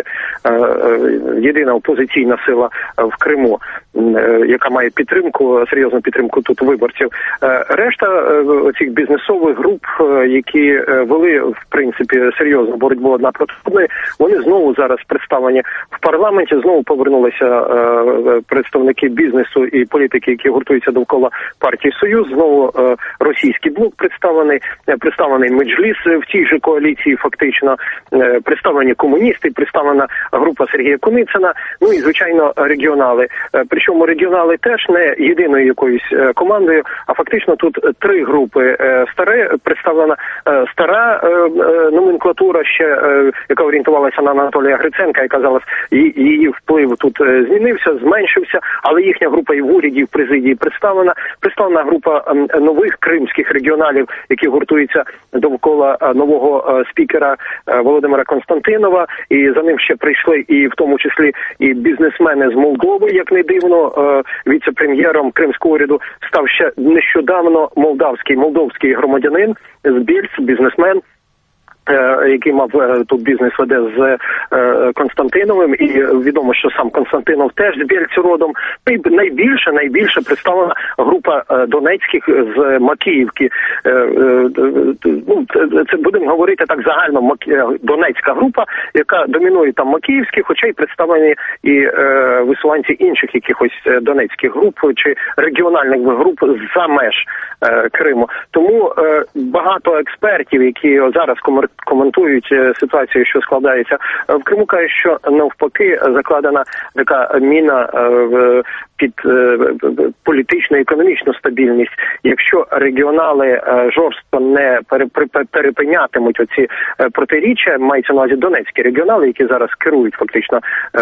єдина опозиційна сила в Криму, яка має підтримку, серйозну підтримку тут виборців. Решта цих бізнесових груп, які вели, в принципі, серйозну боротьбу одна проти одної, вони знову зараз представлені в парламенті, знову повернулися представники бізнесу і політики, які гуртуються довкола партії «Союз», знову російський блок представлений, представлений Меджліс в тій же коаліції, фактично, представлені комуністи, представлена група Сергія Куницина, ну і, звичайно, регіонали. Причому регіонали теж не єдиною якоюсь командою, а фактично тут три групи. Старе, представлена стара номенклатура ще, яка орієнтувалася на Анатолія Гриценка, і казалось, її вплив тут змінився, зменшився, але їхня група і в уряді, і в президії представлена. Представлена група нових кримських регіоналів, які гуртуються довкола нового спікера Володимира Константинова, і за ним ще прийшли і в тому числі і бізнесмени з Молдови, як не дивно, віце-прем'єром кримського уряду став ще нещодавно молдавський, молдовський громадянин з Більц, бізнесмен, який мав тут бізнес веде з Константиновим, і відомо, що сам Константинов теж з Бєльцю родом. І найбільше, найбільше представлена група донецьких з Макіївки. Ну, це будемо говорити так загально, донецька група, яка домінує там Макіївські, хоча й представлені і висуванці інших якихось донецьких груп чи регіональних груп за меж Криму. Тому багато експертів, які зараз коментують ситуацію, що складається в Криму, кажуть, що навпаки закладена така міна в під політичну і економічну стабільність. Якщо регіонали жорстко не перепинятимуть оці протиріччя, мається на увазі донецькі регіонали, які зараз керують фактично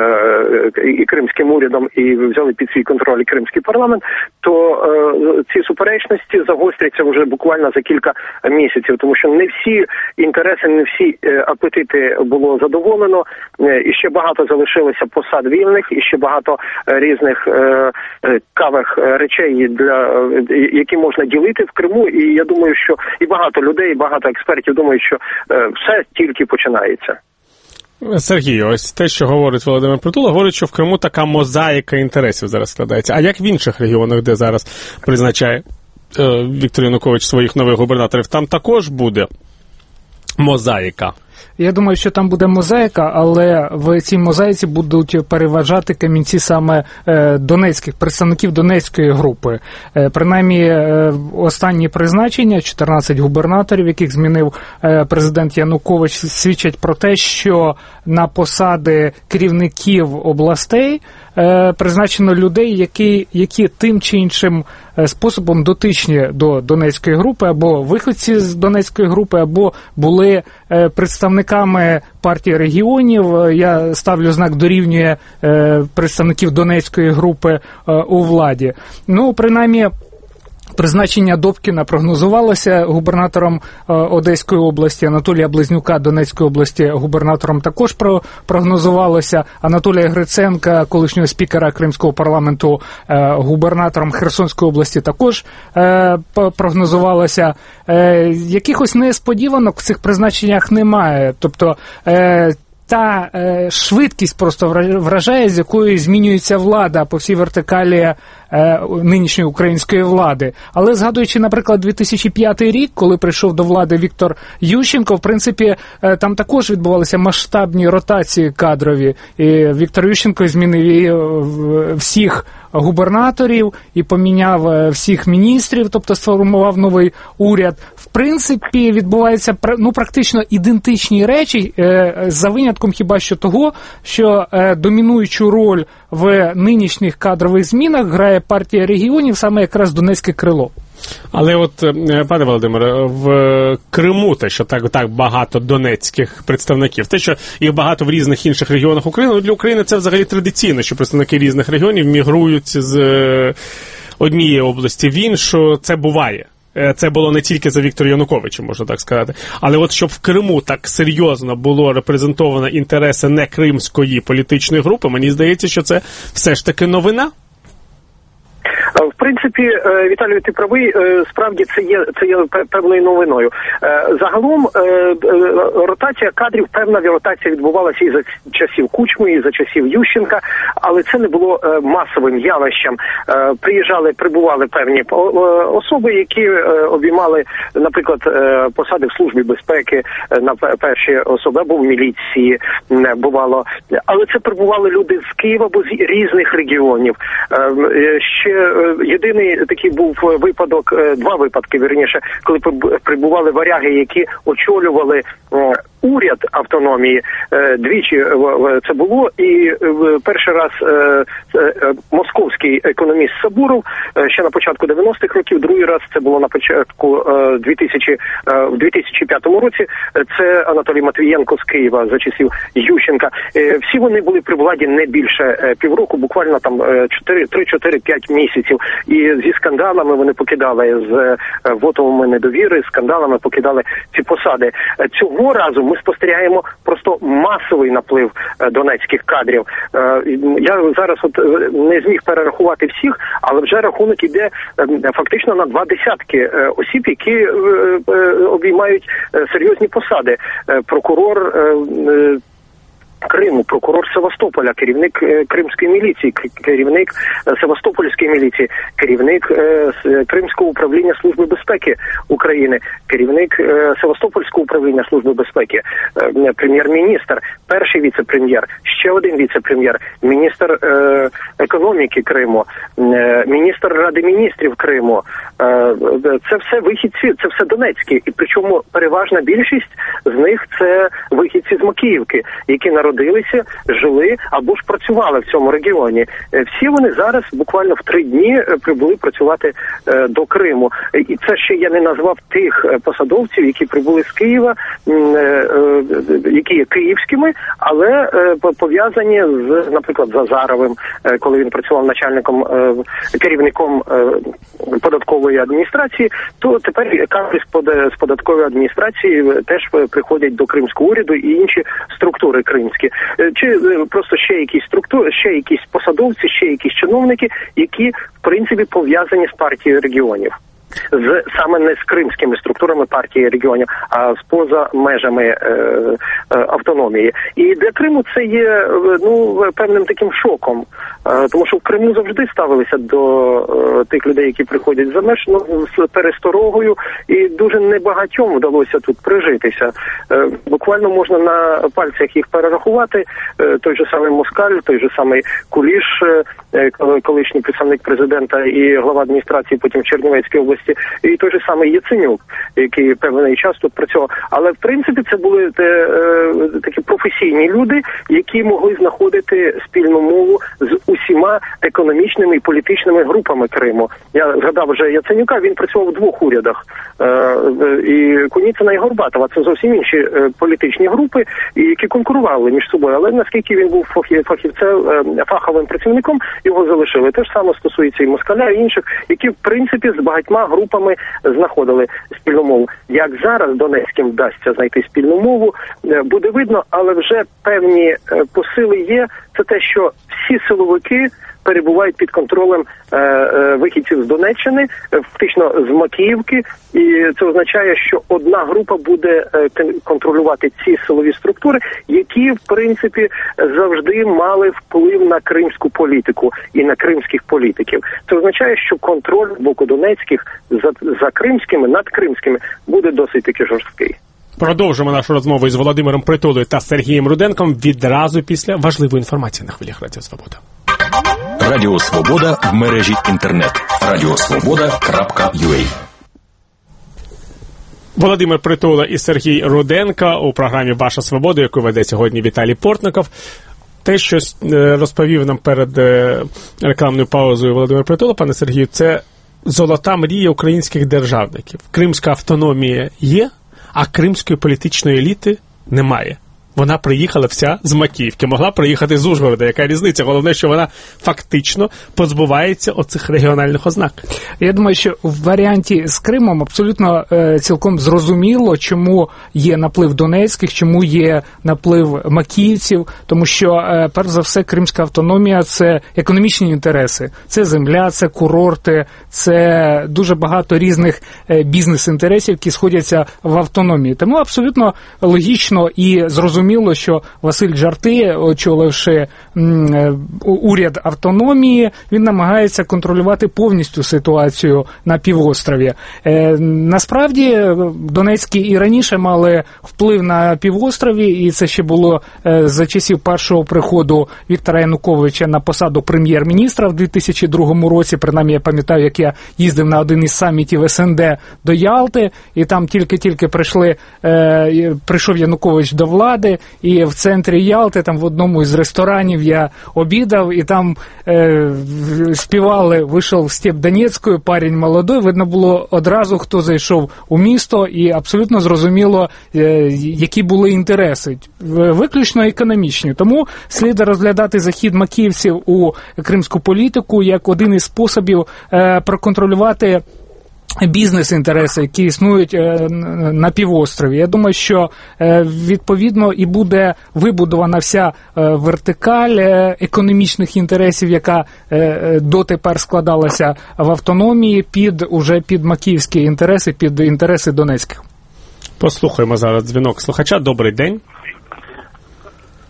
і кримським урядом, і взяли під свій контроль і кримський парламент, то ці суперечності загостряться вже буквально за кілька місяців, тому що не всі інтереси, не всі апетити було задоволено, і ще багато залишилося посад вільних, і ще багато різних кавих речей, для які можна ділити в Криму, і я думаю, що і багато людей, багато експертів думають, що все тільки починається. Сергій, ось те, що говорить Володимир Притула, говорить, що в Криму така мозаїка інтересів зараз складається. А як в інших регіонах, де зараз призначає е, Віктор Янукович своїх нових губернаторів, там також буде мозаїка? Я думаю, що там буде мозаїка, але в цій мозаїці будуть переважати камінці саме донецьких, представників донецької групи. Принаймні, останні призначення, чотирнадцять губернаторів, яких змінив президент Янукович, свідчать про те, що на посади керівників областей призначено людей, які, які тим чи іншим способом дотичні до донецької групи, або виходці з донецької групи, або були представниками партії регіонів. Я ставлю знак дорівнює представників донецької групи у владі. Ну, принаймні, призначення Добкіна прогнозувалося губернатором Одеської області, Анатолія Близнюка Донецької області губернатором також прогнозувалося, Анатолія Гриценка, колишнього спікера Кримського парламенту, губернатором Херсонської області також прогнозувалося. Якихось несподіванок в цих призначеннях немає. Тобто та е, швидкість просто вражає, з якою змінюється влада по всій вертикалі е, нинішньої української влади. Але згадуючи, наприклад, дві тисячі п'ятий рік, коли прийшов до влади Віктор Ющенко, в принципі, е, там також відбувалися масштабні ротації кадрові. І Віктор Ющенко змінив і, е, всіх губернаторів і поміняв всіх міністрів, тобто сформував новий уряд. В принципі, відбуваються ну, практично ідентичні речі, за винятком хіба що того, що домінуючу роль в нинішніх кадрових змінах грає партія регіонів, саме якраз Донецьке крило. Але от, пане Володимире, в Криму те, що так, так багато донецьких представників, те, що їх багато в різних інших регіонах України, для України це взагалі традиційно, що представники різних регіонів мігрують з однієї області в іншу, це буває. Це було не тільки за Віктора Януковича, можна так сказати. Але от щоб в Криму так серйозно було репрезентовано інтереси не кримської політичної групи, мені здається, що це все ж таки новина. В принципі, Віталію, ти правий, справді це є, це є певною новиною. Загалом ротація кадрів, певна ротація відбувалася і за часів Кучми, і за часів Ющенка, але це не було масовим явищем. Приїжджали, прибували певні особи, які обіймали, наприклад, посади в Службі безпеки, на перші особи, або в міліції бувало. Але це прибували люди з Києва, або з різних регіонів. Ще єдиний такий був випадок, два випадки, вірніше, коли прибували варяги, які очолювали уряд автономії. Двічі це було, і перший раз московський економіст Сабуров ще на початку дев'яностих років, другий раз це було на початку дві тисячі, в дві тисячі п'ятому році, це Анатолій Матвієнко з Києва за часів Ющенка. Всі вони були при владі не більше півроку, буквально там три-чотири-п'ять місяців. І зі скандалами вони покидали, з вотовими недовіри, скандалами покидали ці посади. Цього разу ми спостерігаємо просто масовий наплив донецьких кадрів. Я зараз от не зміг перерахувати всіх, але вже рахунок іде фактично на два десятки осіб, які обіймають серйозні посади. Прокурор Криму, прокурор Севастополя, керівник е, Кримської міліції, керівник е, Севастопольської міліції, керівник е, Кримського управління Служби безпеки України, керівник е, Севастопольського управління Служби безпеки, е, прем'єр-міністр, перший віце-прем'єр, ще один віце-прем'єр, міністр е, економіки Криму, е, міністр Ради міністрів Криму. Е, це все вихідці, це все донецькі, і причому переважна більшість з них це вихідці з Макіївки, які народилися, жили або ж працювали в цьому регіоні. Всі вони зараз буквально в три дні прибули працювати е, до Криму. І це ще я не назвав тих посадовців, які прибули з Києва, е, е, які є київськими, але е, пов'язані з, наприклад, з Азаровим, е, коли він працював начальником, е, керівником е, податкової адміністрації, то тепер кадри з податкової адміністрації теж приходять до кримського уряду і інші структури кримські. Чи просто ще якісь структури, ще якісь посадовці, ще якісь чиновники, які, в принципі, пов'язані з партією регіонів. З саме не з кримськими структурами партії регіонів, а з поза межами е, е, автономії. І для Криму це є ну певним таким шоком, е, тому що в Криму завжди ставилися до е, тих людей, які приходять за меж, ну, з пересторогою, і дуже небагатьом вдалося тут прижитися. Е, буквально можна на пальцях їх перерахувати. Е, той же самий Москаль, той же самий Куліш, е, колишній представник президента і глава адміністрації, потім в Чернівецькій області, і той же самий Яценюк, який певний час тут працював. Але, в принципі, це були те, е, такі професійні люди, які могли знаходити спільну мову з усіма економічними і політичними групами Криму. Я згадав вже Яценюка, він працював в двох урядах. Е, і Куніцина, і Горбатова. Це зовсім інші е, політичні групи, які конкурували між собою. Але наскільки він був фахівцем, е, фаховим працівником, його залишили. Те ж саме стосується і Москаля, і інших, які, в принципі, з багатьма групами знаходили спільну мову. Як зараз донецьким вдасться знайти спільну мову, буде видно, але вже певні посили є. Це те, що всі силовики перебувають під контролем е, е, вихідців з Донеччини, фактично з Макіївки, і це означає, що одна група буде е, контролювати ці силові структури, які, в принципі, завжди мали вплив на кримську політику і на кримських політиків. Це означає, що контроль з боку донецьких за, за кримськими, над кримськими буде досить таки жорсткий. Продовжимо нашу розмову із Володимиром Притулою та Сергієм Руденком відразу після важливої інформації на хвилях Радіо Свобода. Радіо Свобода в мережі інтернет. радіосвобода крапка ю а. Володимир Притула і Сергій Руденко у програмі «Ваша Свобода», яку веде сьогодні Віталій Портников. Те, що розповів нам перед рекламною паузою Володимир Притула, пане Сергію, це золота мрія українських державників. Кримська автономія є, а кримської політичної еліти немає. Вона приїхала вся з Макіївки, могла приїхати з Ужгорода. Яка різниця? Головне, що вона фактично позбувається оцих регіональних ознак. Я думаю, що в варіанті з Кримом абсолютно е, цілком зрозуміло, чому є наплив донецьких, чому є наплив макіївців, тому що, е, перш за все, кримська автономія – це економічні інтереси. Це земля, це курорти, це дуже багато різних е, бізнес-інтересів, які сходяться в автономії. Тому абсолютно логічно і зрозуміло, Зрозуміло, що Василь Джарти, очоливши уряд автономії, він намагається контролювати повністю ситуацію на півострові. Е, насправді, Донецькі і раніше мали вплив на півострові, і це ще було е, за часів першого приходу Віктора Януковича на посаду прем'єр-міністра в дві тисячі другому році. Принаймні, я пам'ятаю, як я їздив на один із самітів ес ен де до Ялти, і там тільки-тільки прийшли, е, прийшов Янукович до влади, і в центрі Ялти, там в одному із ресторанів я обідав, і там е, співали «Вийшов Степ Донецькою, парень молодой». Видно було одразу, хто зайшов у місто, і абсолютно зрозуміло, е, які були інтереси. Виключно економічні. Тому слід розглядати захід макіївців у кримську політику як один із способів е, проконтролювати бізнес-інтереси, які існують е, на півострові. Я думаю, що е, відповідно і буде вибудована вся е, вертикаль е, економічних інтересів, яка е, дотепер складалася в автономії під уже під макіївські інтереси, під інтереси донецьких. Послухаємо зараз дзвінок слухача. Добрий день.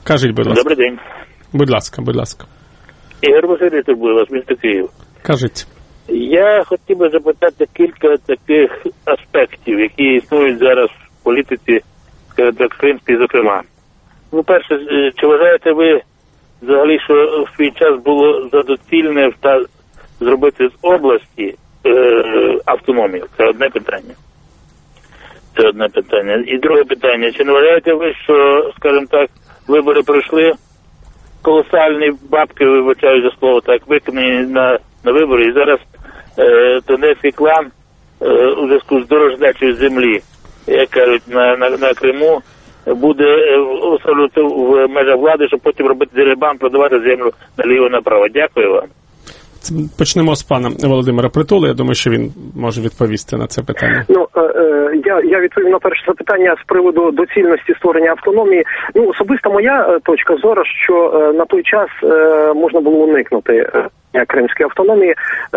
Кажіть, будь ласка. Добрий день. Будь ласка, будь ласка. Ігор Васильович турбує вас, місто Київ. Кажіть. Я хотів би запитати кілька таких аспектів, які існують зараз в політиці, скажімо так, кримській, зокрема. Ну, перше, чи вважаєте ви взагалі, що в свій час було за доцільне зробити з області е, автономію? Це одне питання. Це одне питання. І друге питання. Чи не вважаєте ви, що, скажімо так, вибори пройшли, колосальні бабки, вибачаю за слово, так, виконані на, на вибори, і зараз е, Донецький клан е, у зв'язку з дорожнечою землі, як кажуть, на, на, на Криму, буде установлювати в межах влади, щоб потім робити дерибан, продавати землю наліво-направо. Дякую вам. Почнемо з пана Володимира Притули. Я думаю, що він може відповісти на це питання. Ну, е, е, я, я відповім на перше запитання з приводу доцільності створення автономії. Ну, особисто моя точка зору, що е, на той час е, можна було уникнути кримської автономії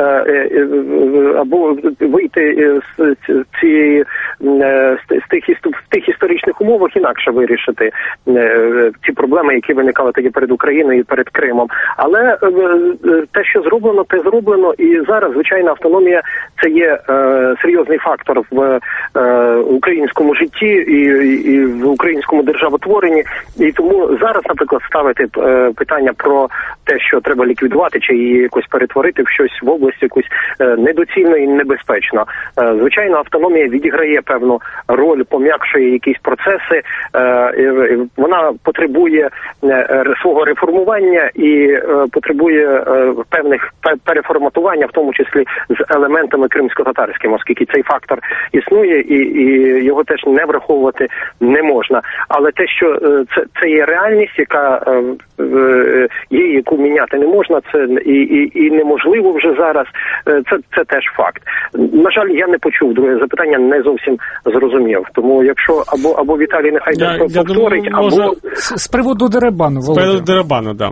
або вийти з цієї з тих, в тих історичних умовах інакше вирішити ці проблеми, які виникали тоді перед Україною і перед Кримом. Але те, що зроблено, те зроблено, і зараз, звичайно, автономія це є серйозний фактор в українському житті і, і в українському державотворенні. І тому зараз, наприклад, ставити питання про те, що треба ліквідувати чи її якось перетворити в щось в область якусь недоцільно і небезпечно. Звичайно, автономія відіграє певну роль, пом'якшує якісь процеси, вона потребує свого реформування і потребує певних переформатування, в тому числі з елементами кримсько-татарськими, оскільки цей фактор існує і, і його теж не враховувати не можна. Але те, що це, це є реальність, яка є, яку міняти не можна, це і, і, і неможливо вже зараз, це, це теж факт. На жаль, я не почув друге запитання, не зовсім зрозумів. Тому якщо або, або Віталій нехай я, повторить, я думаю, або... З, з приводу дерибану, Володя. З приводу дерибану, да.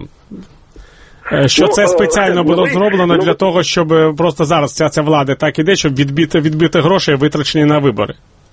Що ну, це спеціально було ви, зроблено ну, для того, щоб просто зараз ця, ця влада так іде, щоб відбити, відбити гроші, витрачені на вибори?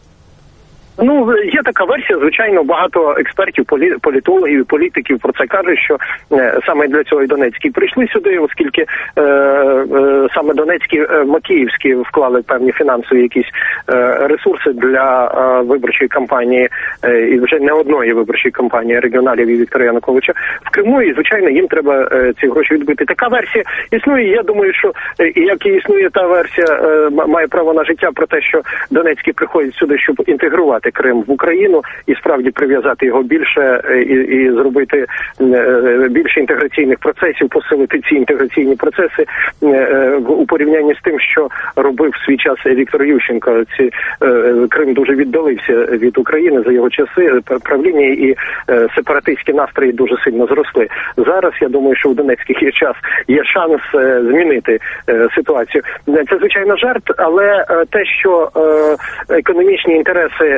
Ну, є така версія, звичайно, багато експертів, полі, політологів і політиків про це кажуть, що е, саме для цього і Донецькі прийшли сюди, оскільки е, е, саме Донецькі, е, Макіївські вклали певні фінансові якісь е, ресурси для е, виборчої кампанії, е, і вже не одної виборчої кампанії регіоналів і Віктора Януковича в Криму, і, звичайно, їм треба е, ці гроші відбити. Така версія існує, я думаю, що е, як і існує та версія, е, має право на життя про те, що Донецькі приходять сюди, щоб інтегрувати Крим в Україну і справді прив'язати його більше і, і зробити більше інтеграційних процесів, посилити ці інтеграційні процеси у порівнянні з тим, що робив в свій час Віктор Ющенко. Ці, Крим дуже віддалився від України за його часи правління, і сепаратистські настрої дуже сильно зросли. Зараз, я думаю, що у Донецьких є час, є шанс змінити ситуацію. Це, звичайно, жарт, але те, що економічні інтереси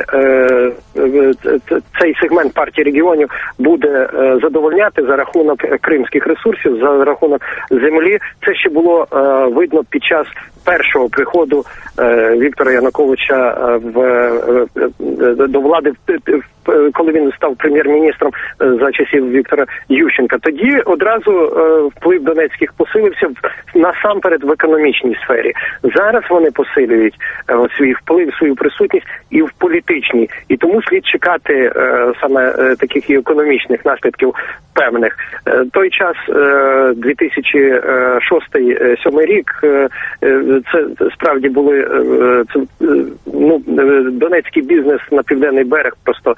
цей сегмент партії регіонів буде задовольняти за рахунок кримських ресурсів, за рахунок землі. Це ще було видно під час першого приходу Віктора Януковича в, до влади, коли він став прем'єр-міністром за часів Віктора Ющенка. Тоді одразу вплив Донецьких посилився насамперед в економічній сфері. Зараз вони посилюють свій вплив, свою присутність і в політичній. І тому слід чекати саме таких і економічних наслідків певних. Той час, дві тисячі шостий - сьомий рік, це справді були це, ну, донецький бізнес на південний берег просто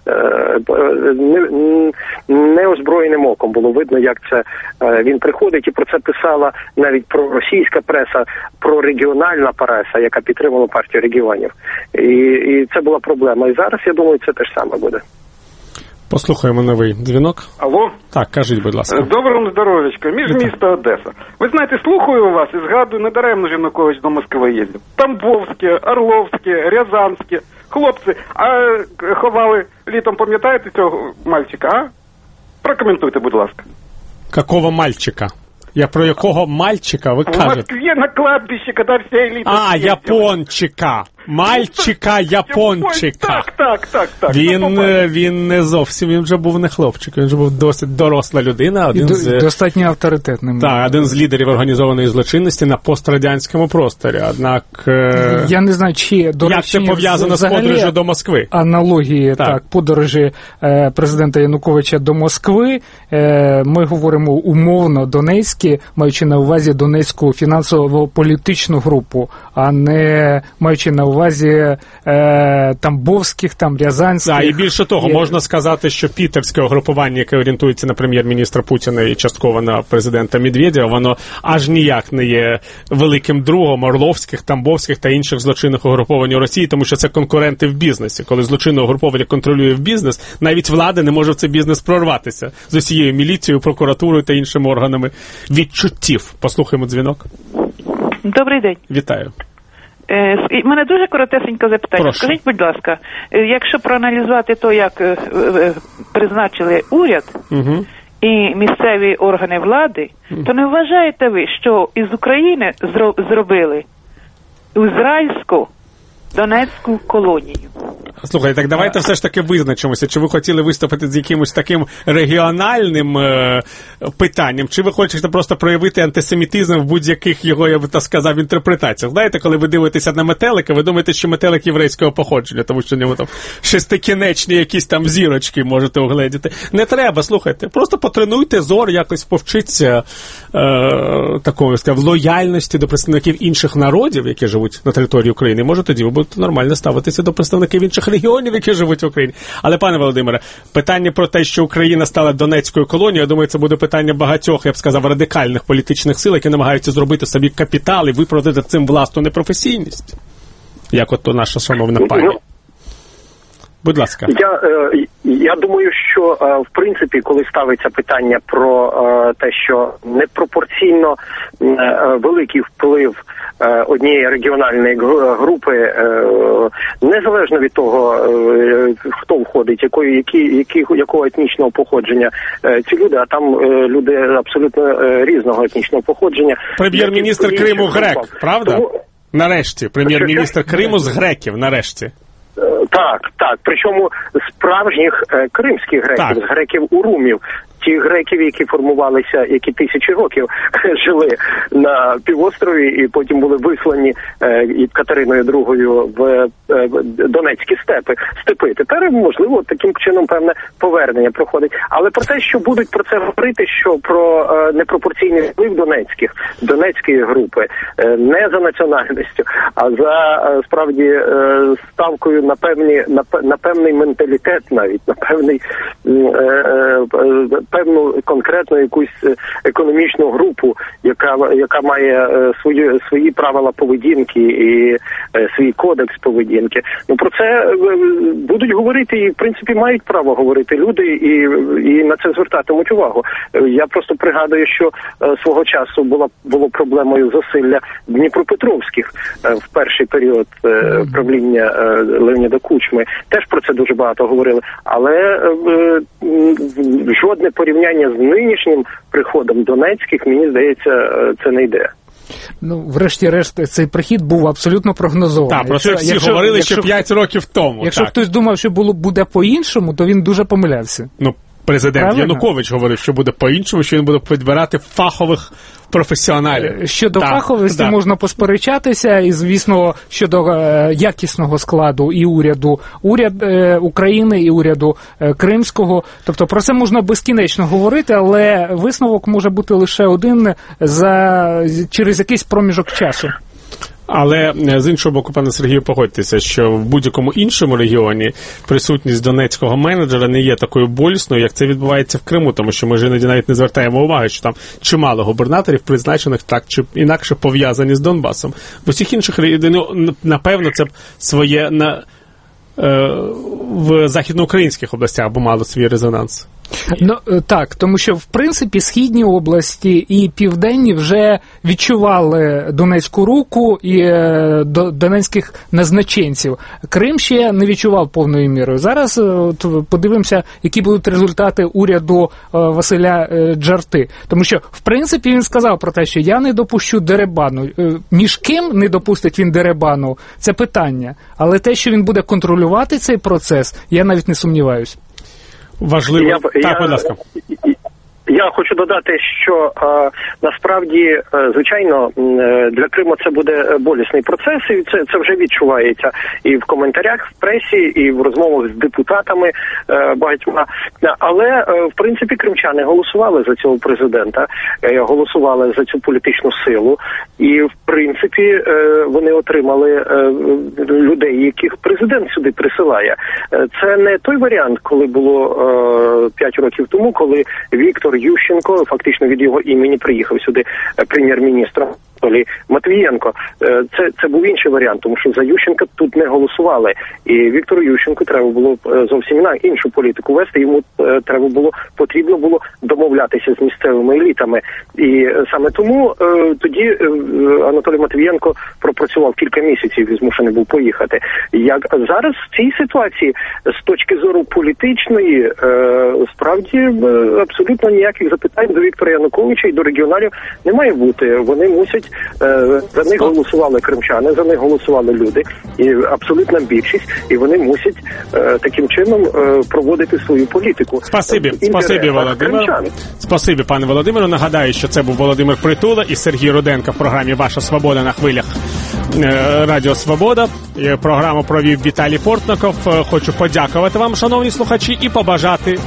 неозброєним оком було видно, як це він приходить, і про це писала навіть проросійська преса, прорегіональна преса, яка підтримувала партію регіонів. І, і це була проблема. І зараз, я думаю, це те ж саме буде. Послухаємо новий дзвінок. Алло? Так, кажіть, будь ласка. Доброго здоров'ячка. Між міста Одеса. Ви знаєте, слухаю вас і згадую, недаремно Янукович до Москви їздив. Тамбовське, Орловське, Рязанське. Хлопці, а ховали літом, пам'ятаєте цього мальчика, а? Прокоментуйте, будь ласка. Какого мальчика? Я про якого мальчика ви кажете? В Москве на кладбище, когда вся элита... А, япончика. Мальчика япончика. Так, так, так, так. Він, він не зовсім, він вже був не хлопчик, він вже був досить доросла людина. Один І з, достатньо авторитетним. Так, один з лідерів організованої злочинності на пострадянському просторі. Однак... Я не знаю, чи доречні... Як це пов'язано з подорожю до Москви? Аналогії, так, так подорожі е, президента Януковича до Москви. Е, ми говоримо умовно Донецькі, маючи на увазі Донецьку фінансово-політичну групу, а не маючи на увазі е, Тамбовських, там, Рязанських. Так, і більше того, і... можна сказати, що питерське угрупування, яке орієнтується на прем'єр-міністра Путіна і частково на президента Медведєва, воно аж ніяк не є великим другом Орловських, Тамбовських та інших злочинних угруповань у Росії, тому що це конкуренти в бізнесі. Коли злочинне угруповання контролює в бізнес, навіть влада не може в цей бізнес прорватися з усією міліцією, прокуратурою та іншими органами відчуттів. Послухаємо дзвінок. Добрий день. Вітаю. Е, мене дуже коротесеньке запитання. Прошу. Скажіть, будь ласка, якщо проаналізувати то, як е, е, призначили уряд угу. і місцеві органи влади, угу. то не вважаєте ви, що із України зробили ізраїльську Донецьку колонію? Слухай, так давайте все ж таки визначимося, чи ви хотіли виступити з якимось таким регіональним е, питанням, чи ви хочете просто проявити антисемітизм в будь-яких його, я би так сказав, інтерпретаціях. Знаєте, коли ви дивитеся на метелика, ви думаєте, що метелик єврейського походження, тому що в ньому там шестикінечні якісь там зірочки можете огледіти. Не треба, слухайте, просто потренуйте зор, якось повчіться е, такому, я сказав, лояльності до представників інших народів, які живуть на території України. Може, тоді ви будете нормально ставитися до представників інших регіонів, які живуть в Україні. Але, пане Володимире, питання про те, що Україна стала Донецькою колонією, я думаю, це буде питання багатьох, я б сказав, радикальних політичних сил, які намагаються зробити собі капітал і виправдати цим власну непрофесійність. Як от то наша шановна пані. Будь ласка. Я, я думаю, що, в принципі, коли ставиться питання про те, що непропорційно великий вплив однієї регіональної групи, незалежно від того, хто входить, якої, які, які, якого етнічного походження ці люди, а там люди абсолютно різного етнічного походження. Прем'єр-міністр Криму грек, правда? Тому... Нарешті, прем'єр-міністр Криму з греків, нарешті. Так, так, причому справжніх е, кримських греків, так. з греків-урумів, ті греків, які формувалися, які тисячі років жили на півострові і потім були вислані е, і Катериною другою в е, Донецькі степи, степи. Тепер, можливо, таким чином певне повернення проходить. Але про те, що будуть про це говорити, що про е, непропорційний вплив Донецьких, Донецької групи, е, не за національністю, а за, е, справді, е, ставкою на певні, на, на певний менталітет навіть, на певний е, е, певну конкретну якусь економічну групу, яка яка має свої свої правила поведінки і свій кодекс поведінки. Ну про це будуть говорити і в принципі мають право говорити люди, і і на це звертатимуть увагу. Я просто пригадую, що свого часу була було проблемою засилля Дніпропетровських в перший період правління Леоніда Кучми. Теж про це дуже багато говорили, але жодне порівняння з нинішнім приходом Донецьких, мені здається, це не йде. Ну, врешті-решт, цей прихід був абсолютно прогнозований. Так, про це всі якщо, говорили якщо, ще п'ять років тому. Якщо так. хтось думав, що було, буде по-іншому, то він дуже помилявся. Ну, президент Правильно? Янукович говорив, що буде по-іншому, що він буде підбирати фахових професіоналів. Щодо так, фаховості так. можна посперечатися, і, звісно, щодо е, якісного складу і уряду, уряд е, України і уряду е, Кримського. Тобто про це можна безкінечно говорити, але висновок може бути лише один за, через якийсь проміжок часу. Але з іншого боку, пане Сергію, погодьтеся, що в будь-якому іншому регіоні присутність донецького менеджера не є такою болісною, як це відбувається в Криму, тому що ми ж іноді навіть не звертаємо уваги, що там чимало губернаторів, призначених так чи інакше пов'язані з Донбасом. В усіх інших регіонах, напевно, це б своє на, е, в західноукраїнських областях, бо мало свій резонанс. Ну, так, тому що, в принципі, східні області і південні вже відчували Донецьку руку і е, до, донецьких назначенців. Крим ще не відчував повною мірою. Зараз от, подивимося, які будуть результати уряду е, Василя е, Джарти. Тому що, в принципі, він сказав про те, що я не допущу дерибану. Е, між ким не допустить він дерибану, це питання. Але те, що він буде контролювати цей процес, я навіть не сумніваюсь. Важливо. Я, так, я, будь ласка. Я хочу додати, що е, насправді, е, звичайно, е, для Криму це буде болісний процес, і це, це вже відчувається і в коментарях в пресі, і в розмовах з депутатами е, багатьма. Але, е, в принципі, кримчани голосували за цього президента, е, голосували за цю політичну силу, і, в принципі, е, вони отримали е, людей, яких президент сюди присилає. Е, це не той варіант, коли було е, п'ять років тому, коли Віктор Ющенко, фактично від його імені приїхав сюди прем'єр-міністром Матвієнко. Це, це був інший варіант, тому що за Ющенка тут не голосували. І Віктору Ющенку треба було зовсім на іншу політику вести, йому треба було, потрібно було домовлятися з місцевими елітами. І саме тому тоді Анатолій Матвієнко пропрацював кілька місяців і змушений був поїхати. Як зараз в цій ситуації, з точки зору політичної, справді абсолютно ніяких запитань до Віктора Януковича і до регіоналів не має бути. Вони мусять, за них голосували кримчани, за них голосували люди, і абсолютна більшість, і вони мусять таким чином проводити свою політику. Спасибі, спасибі, Володимир. Спасибі, пане Володимире. Нагадаю, що це був Володимир Притула і Сергій Руденко в програмі «Ваша свобода» на хвилях Радіо Свобода. Програму провів Віталій Портников. Хочу подякувати вам, шановні слухачі, і побажати